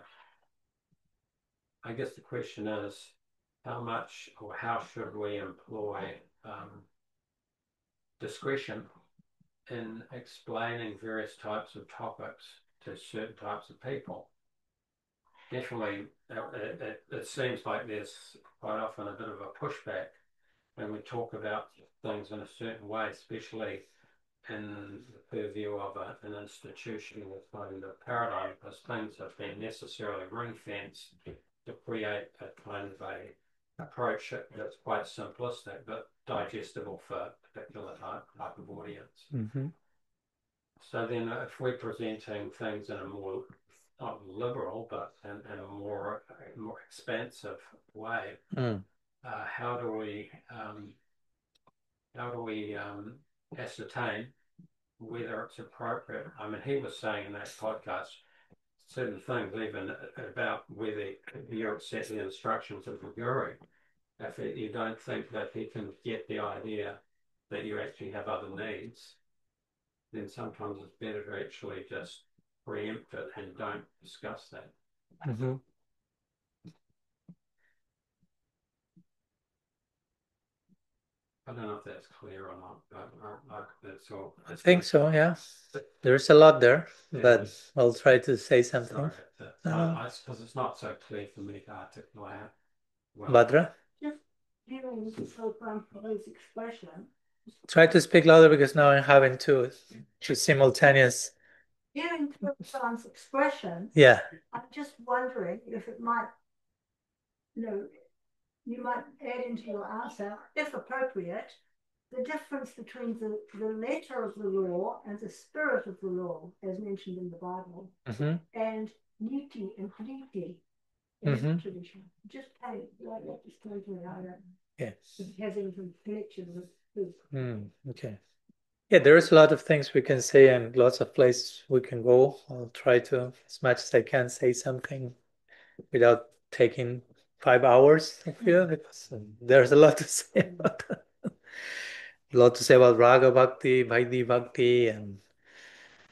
I guess the question is, how much or how should we employ um, discretion in explaining various types of topics to certain types of people? Definitely, it, it, it seems like there's quite often a bit of a pushback when we talk about things in a certain way, especially in the purview of a, an institution with kind of paradigm, because things have been necessarily ring fenced to create a kind of a approach that's quite simplistic but digestible for a particular type, type of audience. Mm-hmm. So then if we're presenting things in a more, not liberal, but in, in a more, more expansive way, Mm. uh, how do we um, how do we um, ascertain whether it's appropriate? I mean, he was saying in that podcast certain things, even about whether you accept the instructions of the guru. If it, you don't think that he can get the idea that you actually have other needs, then sometimes it's better to actually just preempt it and don't discuss that. Mm-hmm. I don't know if that's clear or not, but I, I, that's all. I think so, yeah. There's a lot there, yeah. But I'll try to say something. Sorry, because uh, it's not so clear for me to articulate. Well, Badra? Just hearing his expression. Try to speak louder because now I'm having two, two simultaneous. Hearing Prabhupada's expression, yeah. I'm just wondering if it might, you know, you might add into your answer, if appropriate, the difference between the, the letter of the law and the spirit of the law, as mentioned in the Bible, mm-hmm. and niti and priti in mm-hmm. tradition. Just came, like that just came to me. I don't yes. It has anything connection with food. Mm, okay. Yeah, there is a lot of things we can say and lots of places we can go. I'll try to, as much as I can, say something without taking five hours of you, because there's a lot to say about that. A lot to say about Raga Bhakti, Vaidhi Bhakti, and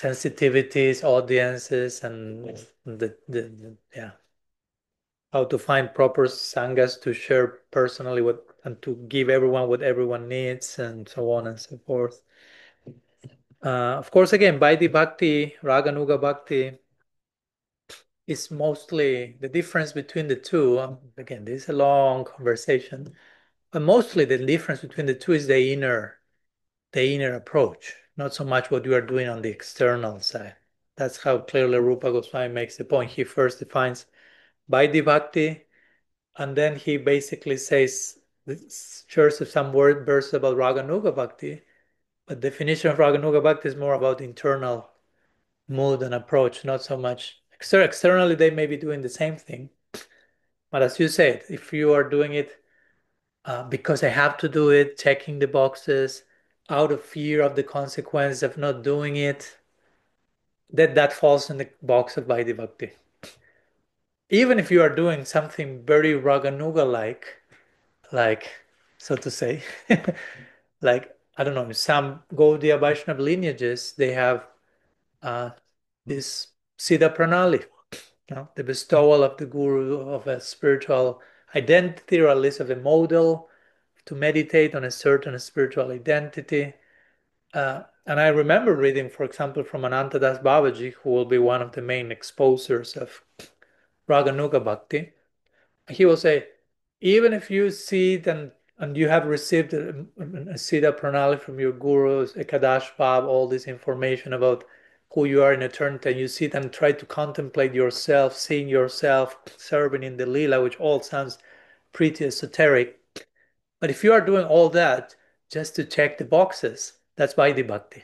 sensitivities, audiences, and the, the, the yeah, how to find proper sanghas to share personally what and to give everyone what everyone needs, and so on and so forth. Uh, of course, again, Vaidhi Bhakti, Raganuga Bhakti is mostly the difference between the two. Um, again, this is a long conversation, but mostly the difference between the two is the inner, the inner approach, not so much what you are doing on the external side. That's how clearly Rupa Goswami makes the point. He first defines Vaidhi Bhakti, and then he basically says, shares some word verse about Raganuga Bhakti, but definition of Raganuga Bhakti is more about internal mood and approach, not so much exter- externally. They may be doing the same thing, but as you said, if you are doing it uh, because I have to do it, checking the boxes out of fear of the consequence of not doing it, that that falls in the box of Vaidhi Bhakti. Even if you are doing something very Raganuga like, like so to say, like I don't know, some Gaudiya Vaishnava lineages, they have uh, this Siddha Pranali, you know, the bestowal of the Guru of a spiritual identity, or at least of a model to meditate on a certain spiritual identity. Uh, and I remember reading, for example, from Anantadas Babaji, who will be one of the main exposers of Raganuga Bhakti. He will say, even if you see it and, and you have received a, a Siddha Pranali from your gurus, Ekadash Bab, all this information about who you are in eternity, and you sit and try to contemplate yourself, seeing yourself serving in the Lila, which all sounds pretty esoteric. But if you are doing all that just to check the boxes, that's Vaidhi Bhakti.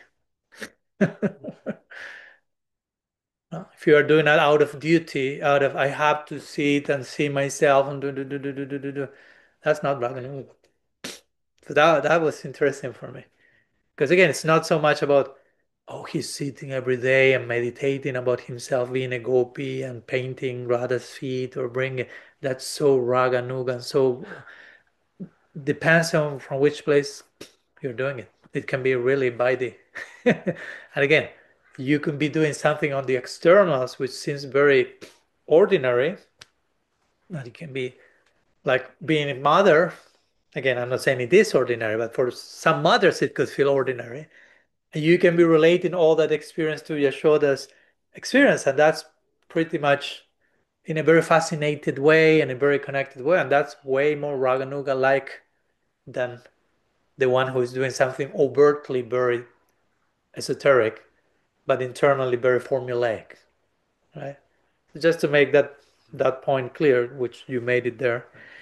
If you are doing that out of duty, out of I have to see it and see myself and do do do do do do do, do that's not Bhakti. So that that was interesting for me. Because again, it's not so much about, oh, he's sitting every day and meditating about himself being a gopi and painting Radha's feet or bringing, that's so raganuga and so depends on from which place you're doing it. It can be really by the and again, you can be doing something on the externals which seems very ordinary. And it can be like being a mother. Again, I'm not saying it is ordinary, but for some mothers it could feel ordinary. And you can be relating all that experience to Yashoda's experience, and that's pretty much in a very fascinated way and a very connected way, and that's way more Raganuga like than the one who is doing something overtly very esoteric, but internally very formulaic, right? Just to make that that point clear, which you made it there.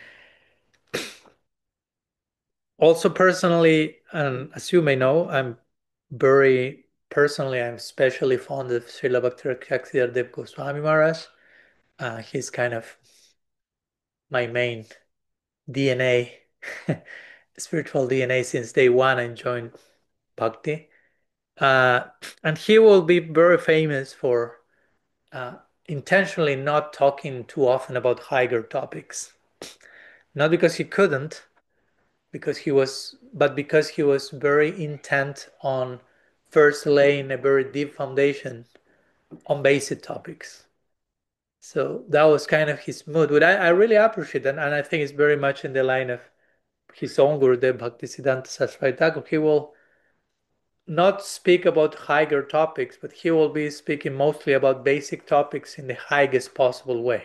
Also, personally, and as you may know, I'm very personally, I'm especially fond of Srila Bhakti Dev Goswami Maharaj. Uh, he's kind of my main D N A, spiritual D N A since day one. I joined Bhakti. Uh, and he will be very famous for uh, intentionally not talking too often about higher topics. Not because he couldn't, because he was, but because he was very intent on first laying a very deep foundation on basic topics. So that was kind of his mood, which I, I really appreciate, and, and I think it's very much in the line of his own Gurudev Bhaktisiddhanta Saraswati Thakur. He will not speak about higher topics, but he will be speaking mostly about basic topics in the highest possible way,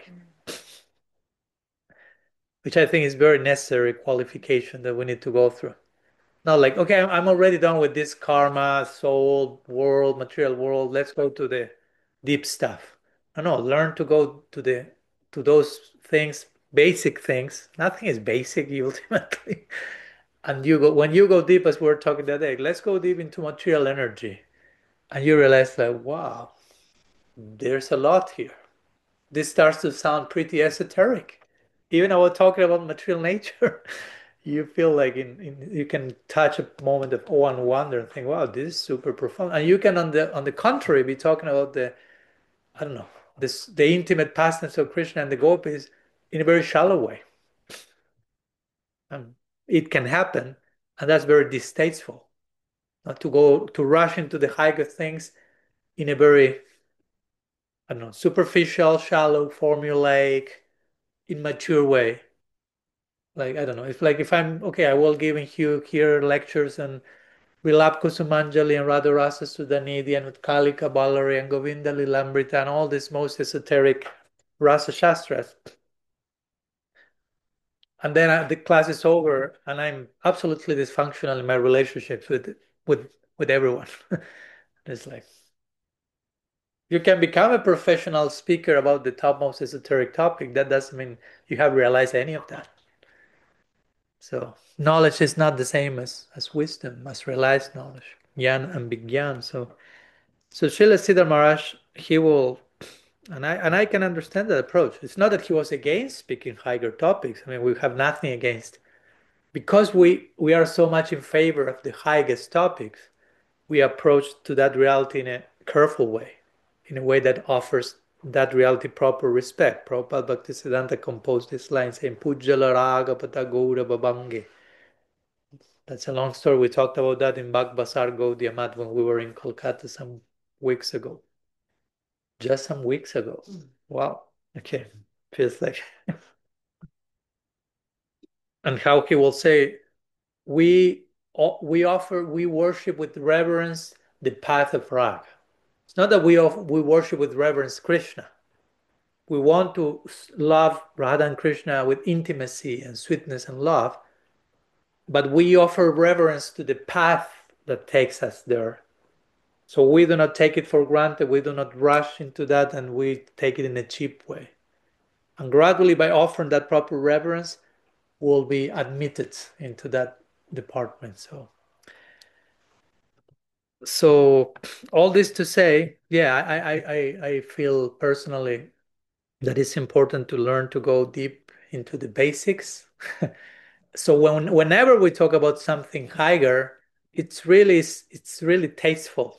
which I think is very necessary qualification that we need to go through. Not like, okay, I'm already done with this karma, soul, world, material world. Let's go to the deep stuff. No, no, learn to go to the to those things, basic things. Nothing is basic ultimately. And you go when you go deep, as we we're talking that day, let's go deep into material energy. And you realize like, wow, there's a lot here. This starts to sound pretty esoteric. Even though we're talking about material nature, you feel like in, in you can touch a moment of awe and wonder and think, wow, this is super profound. And you can on the on the contrary be talking about the, I don't know, this the intimate pastness of Krishna and the gopis in a very shallow way. Um, it can happen, and that's very distasteful. Not to go to rush into the higher things in a very, I don't know, superficial, shallow, formulaic, immature way. Like, I don't know, it's like if I'm, okay, I will giving you here lectures and Vilap Kusumanjali and Radharasa Sudhanidhi and Kalika Ballari and Govinda Lilamrita and all these most esoteric Rasa Shastras. And then uh, the class is over and I'm absolutely dysfunctional in my relationships with with with everyone. It's like you can become a professional speaker about the topmost esoteric topic. That doesn't mean you have realized any of that. So knowledge is not the same as, as wisdom, as realized knowledge, Gyan and Vigyan. So so Srila Siddhar Maharaj, he will, and I and I can understand that approach. It's not that he was against speaking higher topics. I mean, we have nothing against, because we we are so much in favor of the highest topics. We approach to that reality in a careful way, in a way that offers that reality proper respect. Prabhupada Bhaktisiddhanta composed this line saying, Pujjala Raga Pata Gaura Babange. That's a long story. We talked about that in Bagbasar Gaudiya Math when we were in Kolkata some weeks ago. Just some weeks ago. Wow. Okay. Feels like. And how he will say, we we offer, we worship with reverence the path of Raga. It's not that we offer, we worship with reverence Krishna. We want to love Radha and Krishna with intimacy and sweetness and love, but we offer reverence to the path that takes us there. So we do not take it for granted, we do not rush into that, and we take it in a cheap way. And gradually, by offering that proper reverence, we'll be admitted into that department. So, so all this to say, yeah, I, I, I, I feel personally that it's important to learn to go deep into the basics. So when whenever we talk about something higher, it's really it's really tasteful,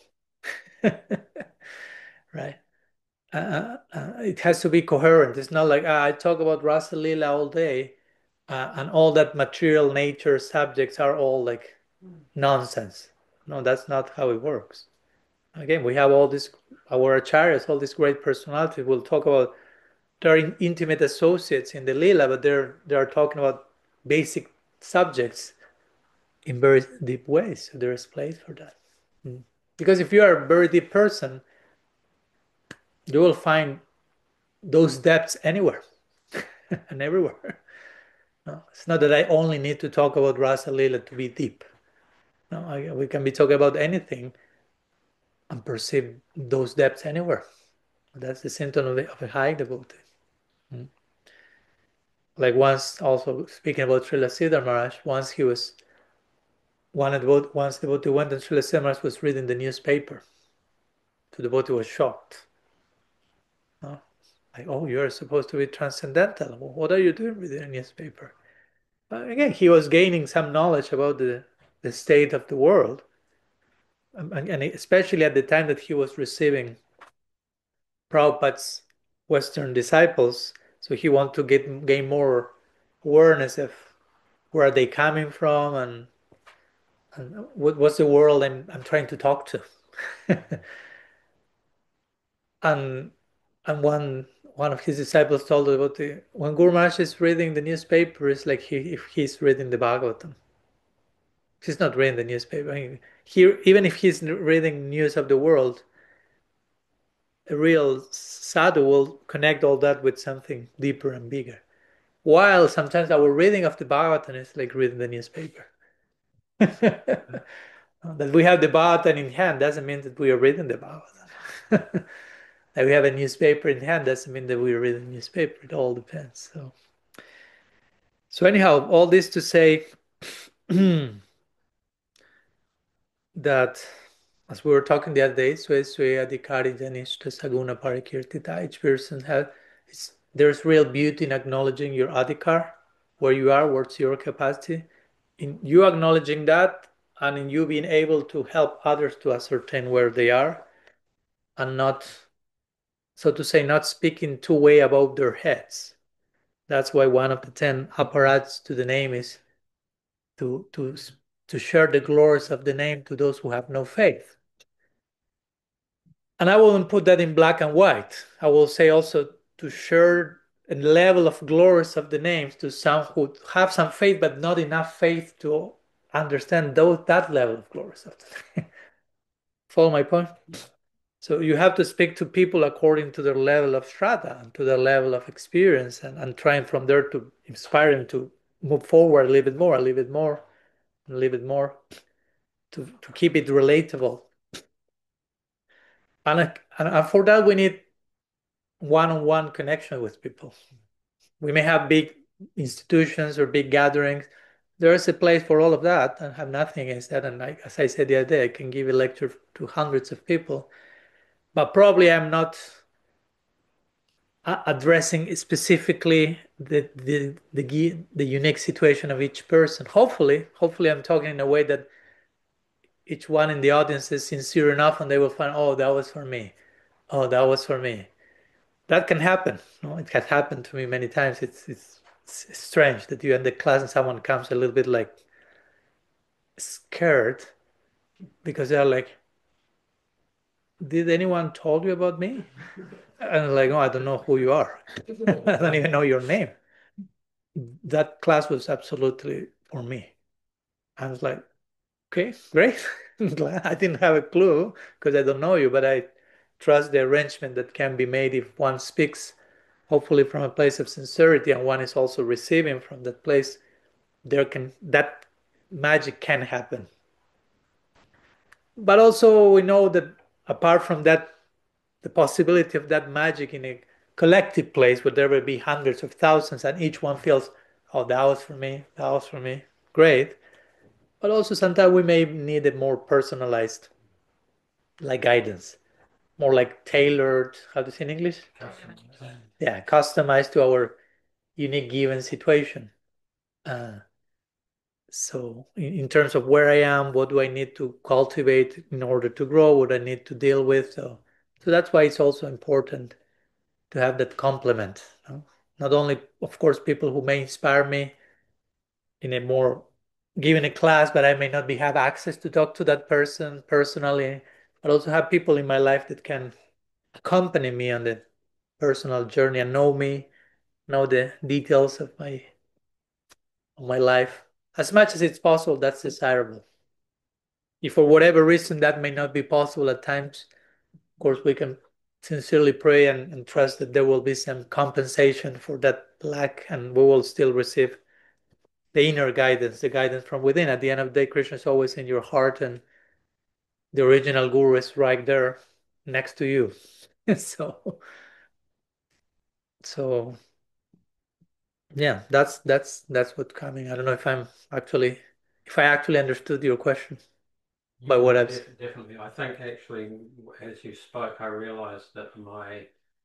right? Uh, uh, it has to be coherent. It's not like ah, I talk about Rasa Lila all day, uh, and all that material nature subjects are all like nonsense. No, that's not how it works. Again, we have all these our acharyas, all these great personalities. We'll talk about they're in intimate associates in the lila, but they're they're talking about basic subjects in very deep ways. So there is place for that. Mm. Because if you are a very deep person, you will find those depths anywhere and everywhere. No, it's not that I only need to talk about Rasa Lila to be deep. No, I, we can be talking about anything and perceive those depths anywhere. That's the symptom of a, of a high devotee. Mm. Like once, also speaking about Srila Siddhar Maharaj, once he was one devotee, once devotee went and Srila Siddhar Maharaj was reading the newspaper. The devotee was shocked. No? Like, oh, you're supposed to be transcendental. Well, what are you doing with the newspaper? But again, he was gaining some knowledge about the, the state of the world. And, and especially at the time that he was receiving Prabhupada's Western disciples. So he wanted to get gain more awareness of where are they coming from and, and what, what's the world I'm, I'm trying to talk to. and and one one of his disciples told about the when Guru Maharaj is reading the newspaper, it's like he, if he's reading the Bhagavatam. He's not reading the newspaper. I mean, he, even if he's reading news of the world, a real sadhu will connect all that with something deeper and bigger. While sometimes our reading of the Bhagavatam is like reading the newspaper. That we have the Bhagavatam in hand doesn't mean that we are reading the Bhagavatam. That we have a newspaper in hand doesn't mean that we are reading the newspaper. It all depends. So, so anyhow, all this to say that, as we were talking the other day, Swe Swe Adhikari Janishta Saguna Parikirtita, each person has, it's, there's real beauty in acknowledging your adhikar, where you are, what's your capacity. In you acknowledging that, and in you being able to help others to ascertain where they are, and not, so to say, not speaking two way above their heads. That's why one of the ten apparats to the name is to to to share the glories of the name to those who have no faith. And I wouldn't put that in black and white. I will say also to share a level of glories of the names to some who have some faith, but not enough faith to understand those, that level of glories of the name. Follow my point? So you have to speak to people according to their level of strata and to their level of experience, and, and trying from there to inspire them to move forward a little bit more, a little bit more, a little bit more, to, to keep it relatable. And, and for that, we need one-on-one connection with people. We may have big institutions or big gatherings. There is a place for all of that, and have nothing against that. And I, as I said the other day, I can give a lecture to hundreds of people, but probably I'm not addressing specifically the, the the the unique situation of each person. Hopefully, hopefully I'm talking in a way that each one in the audience is sincere enough, and they will find, oh, that was for me. Oh, that was for me. That can happen. No, it has happened to me many times. It's it's, it's strange that you end the class and someone comes a little bit like scared because they're like, "Did anyone told you about me?" And I'm like, "No, I don't know who you are. I don't even know your name." That class was absolutely for me. I was like, "Okay, great. Glad I didn't have a clue because I don't know you, but I trust the arrangement that can be made if one speaks, hopefully from a place of sincerity, and one is also receiving from that place. There can that magic can happen. But also we know that apart from that, the possibility of that magic in a collective place where there will be hundreds of thousands and each one feels, oh, that was for me, that was for me, great. But also sometimes we may need a more personalized like guidance, more like tailored, how to say in English? Yeah, customized to our unique given situation. Uh, so in, in terms of where I am, what do I need to cultivate in order to grow, what I need to deal with. So, so that's why it's also important to have that complement. No? Not only, of course, people who may inspire me in a more given a class, but I may not be have access to talk to that person personally, but also have people in my life that can accompany me on the personal journey and know me, know the details of my of my life. As much as it's possible, that's desirable. If for whatever reason that may not be possible at times, of course we can sincerely pray and, and trust that there will be some compensation for that lack, and we will still receive the inner guidance, the guidance from within. At the end of the day, Krishna is always in your heart, and the original guru is right there next to you. so, so yeah, that's that's that's what's coming. I don't know if I'm actually if I actually understood your question by Yeah, what I've def- definitely. I think actually, as you spoke, I realised that my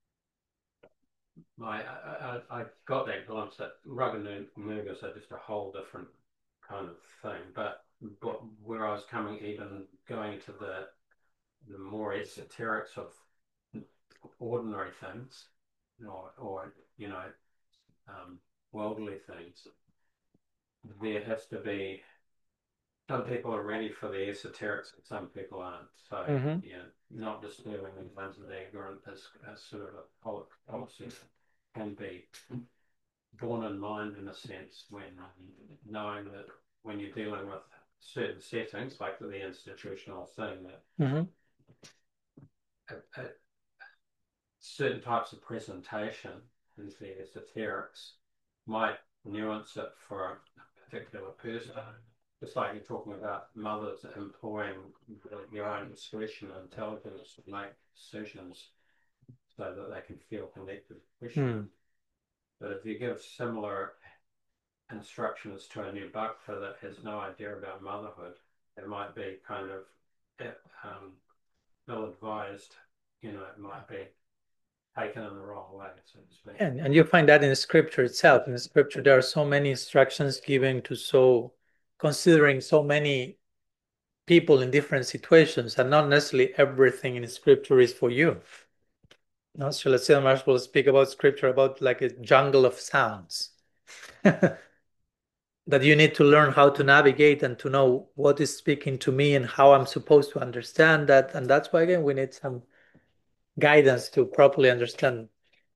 my I, I, I got that glimpse that Raganugas are just a whole different kind of thing. But but where I was coming, even going to the the more esoterics of ordinary things, or or you know, um, worldly things, there has to be some people are ready for the esoterics and some people aren't. So, Mhm. yeah, not disturbing the ones that are ignorant as, as sort of a policy can be born in mind in a sense when knowing that when you're dealing with certain settings, like the institutional thing, that Mhm. a, a, certain types of presentation into the esoterics might nuance it for a particular person. Just like you're talking about mothers employing their own discretion and intelligence to make decisions so that they can feel connected to Krishna. Mm. But if you give similar instructions to a new bhakta that has no idea about motherhood, it might be kind of um, ill-advised. You know, it might be taken in the wrong way, so to speak. And and you find that in the scripture itself. In the scripture, there are so many instructions given to so considering so many people in different situations, and not necessarily everything in the scripture is for you. No, Srila Sridhar Maharaj will speak about scripture about like a jungle of sounds that you need to learn how to navigate and to know what is speaking to me and how I'm supposed to understand that. And that's why again we need some guidance to properly understand.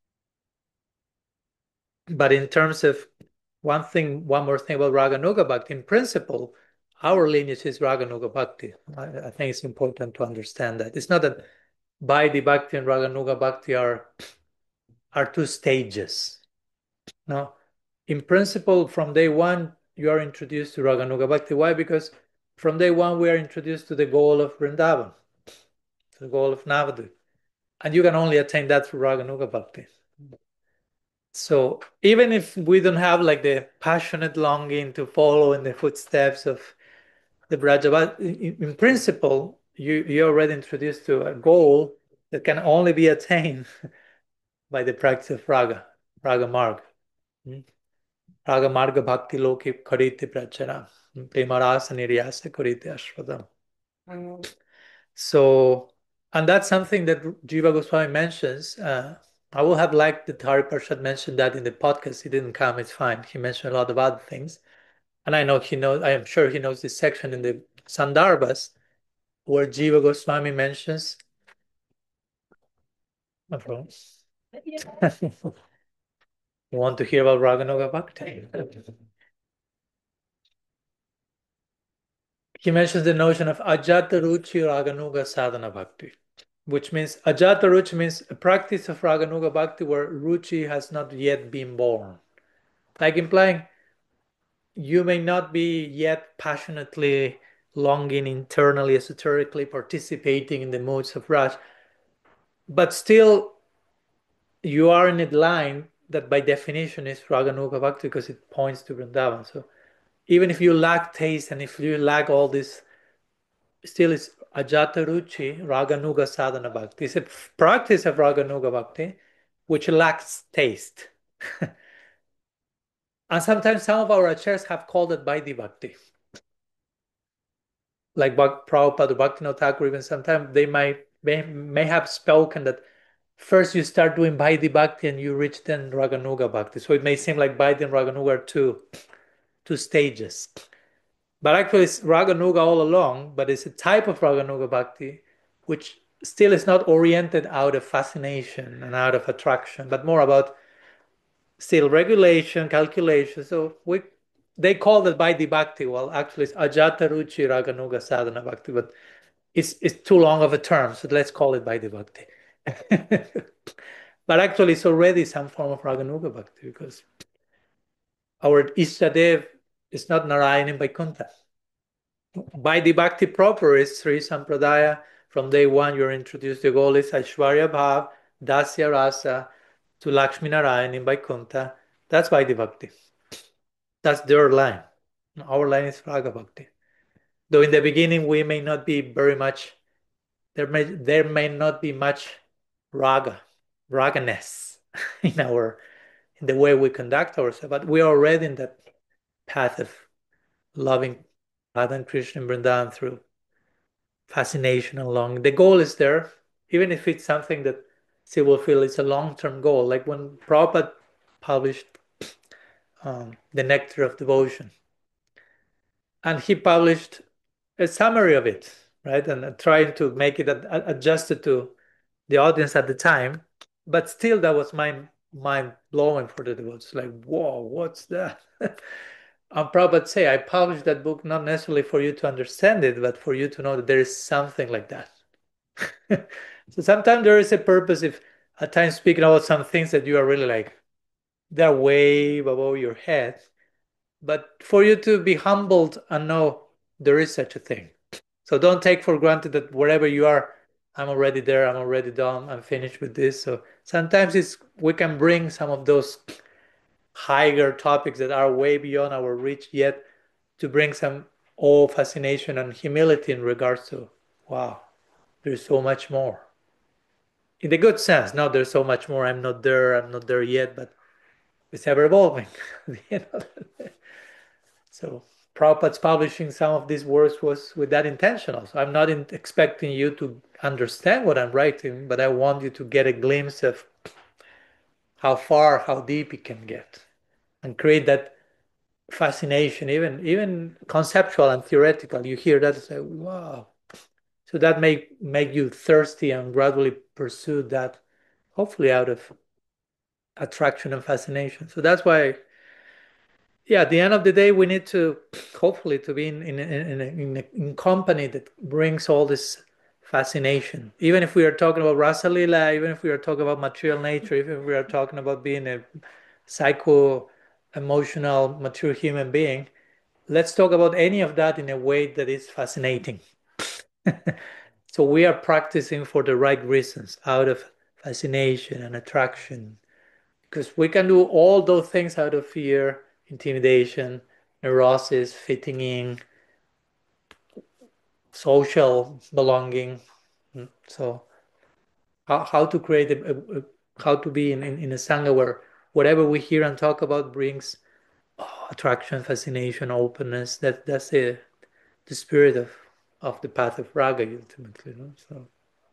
But in terms of one thing, one more thing about Raganuga Bhakti, in principle, our lineage is Raganuga Bhakti. I, I think it's important to understand that. It's not that Vaidhi Bhakti and Raganuga Bhakti are, are two stages. No. In principle, from day one, you are introduced to Raganuga Bhakti. Why? Because from day one, we are introduced to the goal of Vrindavan, to the goal of Navadvip. And you can only attain that through Raganuga Bhakti. So even if we don't have like the passionate longing to follow in the footsteps of the Brajabat, in, in principle, you, you're already introduced to a goal that can only be attained by the practice of Raga, Raga Marga. Hmm? Raga Marga Bhakti Loki Karite Prachara, Premarasa Niryasa Karite Ashwadam. So, and that's something that Jiva Goswami mentions. Uh, I would have liked that Hari Prasad mentioned that in the podcast. He didn't come, it's fine. He mentioned a lot of other things. And I know he knows, I am sure he knows this section in the Sandarbhas where Jiva Goswami mentions. No problem. You want to hear about Raganuga Bhakti? He mentions the notion of Ajata Ruchi Raganuga Sadhana Bhakti, which means Ajata Ruchi means a practice of Raganuga Bhakti where Ruchi has not yet been born. Like implying you may not be yet passionately longing internally, esoterically participating in the moods of Raj, but still you are in a line that by definition is Raganuga Bhakti because it points to Vrindavan. So even if you lack taste and if you lack all this, still it's Ajata Ruchi Raganuga Sadhana Bhakti. It's a practice of Raganuga Bhakti which lacks taste. And sometimes some of our acharyas have called it Vaidhi Bhakti. Like Prabhupada, Bhaktivinoda Thakur, even sometimes they might may, may have spoken that first you start doing Vaidhi Bhakti and you reach then Raganuga Bhakti. So it may seem like Vaidhi and Raganuga are two, two stages. But actually it's Raganuga all along, but it's a type of Raganuga Bhakti which still is not oriented out of fascination and out of attraction, but more about still regulation, calculation. So we they call it Vaidhi Bhakti. Well, actually it's Ajata Ruchi Raganuga Sadhana Bhakti, but it's it's too long of a term, so let's call it Vaidhi Bhakti. But actually it's already some form of Raganuga Bhakti because our Ishtadev is not Narayan in Vaikuntha. Vaidhi Bhakti proper is Sri Sampradaya. From day one, you're introduced. The goal is Aishwarya Bhav, Dasya Rasa to Lakshmi Narayan in Vaikuntha. That's Vaidhi Bhakti. That's their line. Our line is Raga Bhakti. Though in the beginning we may not be very much, there may there may not be much raga, raganess in our in the way we conduct ourselves, but we are already in that path of loving Radha and Krishna and Vrindavan through fascination and longing. The goal is there, even if it's something that still will feel it's a long-term goal. Like when Prabhupada published um, The Nectar of Devotion, and he published a summary of it, right? And trying to make it ad- adjusted to the audience at the time, but still that was mind mind blowing for the devotees. Like, whoa, what's that? I'm proud to say I published that book not necessarily for you to understand it, but for you to know that there is something like that. So sometimes there is a purpose if at times speaking about some things that you are really like, they're way above your head. But for you to be humbled and know there is such a thing. So don't take for granted that wherever you are, I'm already there, I'm already done, I'm finished with this. So sometimes it's we can bring some of those higher topics that are way beyond our reach yet to bring some awe, fascination, and humility in regards to, wow, there's so much more. In the good sense, no, there's so much more. I'm not there, I'm not there yet, but it's ever evolving. You know? So Prabhupada's publishing some of these works was with that intention also. I'm not in, expecting you to understand what I'm writing, but I want you to get a glimpse of how far, how deep it can get, and create that fascination, even even conceptual and theoretical. You hear that and say, wow. So that may make you thirsty and gradually pursue that, hopefully out of attraction and fascination. So that's why, yeah, at the end of the day, we need to hopefully to be in in in, in, in, in company that brings all this fascination. Even if we are talking about Rasa Lila, even if we are talking about material nature, even if we are talking about being a psycho emotional mature human being, let's talk about any of that in a way that is fascinating. So we are practicing for the right reasons, out of fascination and attraction, because we can do all those things out of fear, intimidation, neurosis, fitting in, social belonging. So how, how to create a, a, a how to be in, in, in a sangha where whatever we hear and talk about brings oh, attraction, fascination, openness. That that's the the spirit of of the path of raga ultimately. No? So,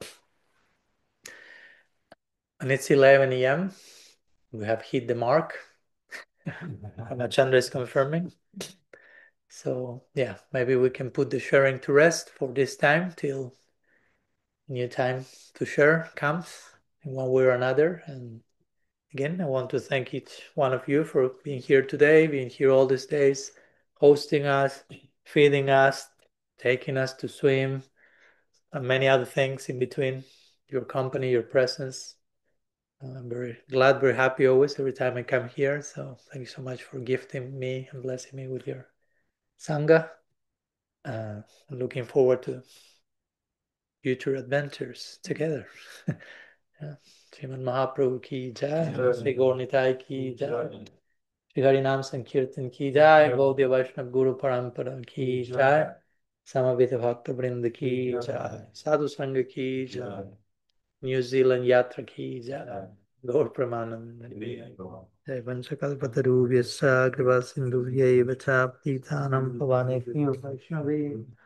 and it's eleven a m. We have hit the mark. Amachandra is confirming. So yeah, maybe we can put the sharing to rest for this time till new time to share comes in one way or another. And again, I want to thank each one of you for being here today, being here all these days, hosting us, feeding us, taking us to swim, and many other things in between. Your company, your presence. I'm very glad, very happy always every time I come here. So thank you so much for gifting me and blessing me with your Sangha. Uh, looking forward to future adventures together. Yeah. Sriman Mahaprabhu ki jai, Sri Gaur Nitai ki jai, Sri Harinam Sankirtan ki jai, Gaudiya Vaishnav Guru Parampara ki jai, Samavita Bhakta Vrinda ki jai, Sadhu Sangha ki jai, New Zealand Yatra ki jai, Gaur Pramanand. Jai Vanchakalpatarubhyasya Kripa Sindhubhyaiva cha Patitanam Pavanebhyo Vaishnaveyo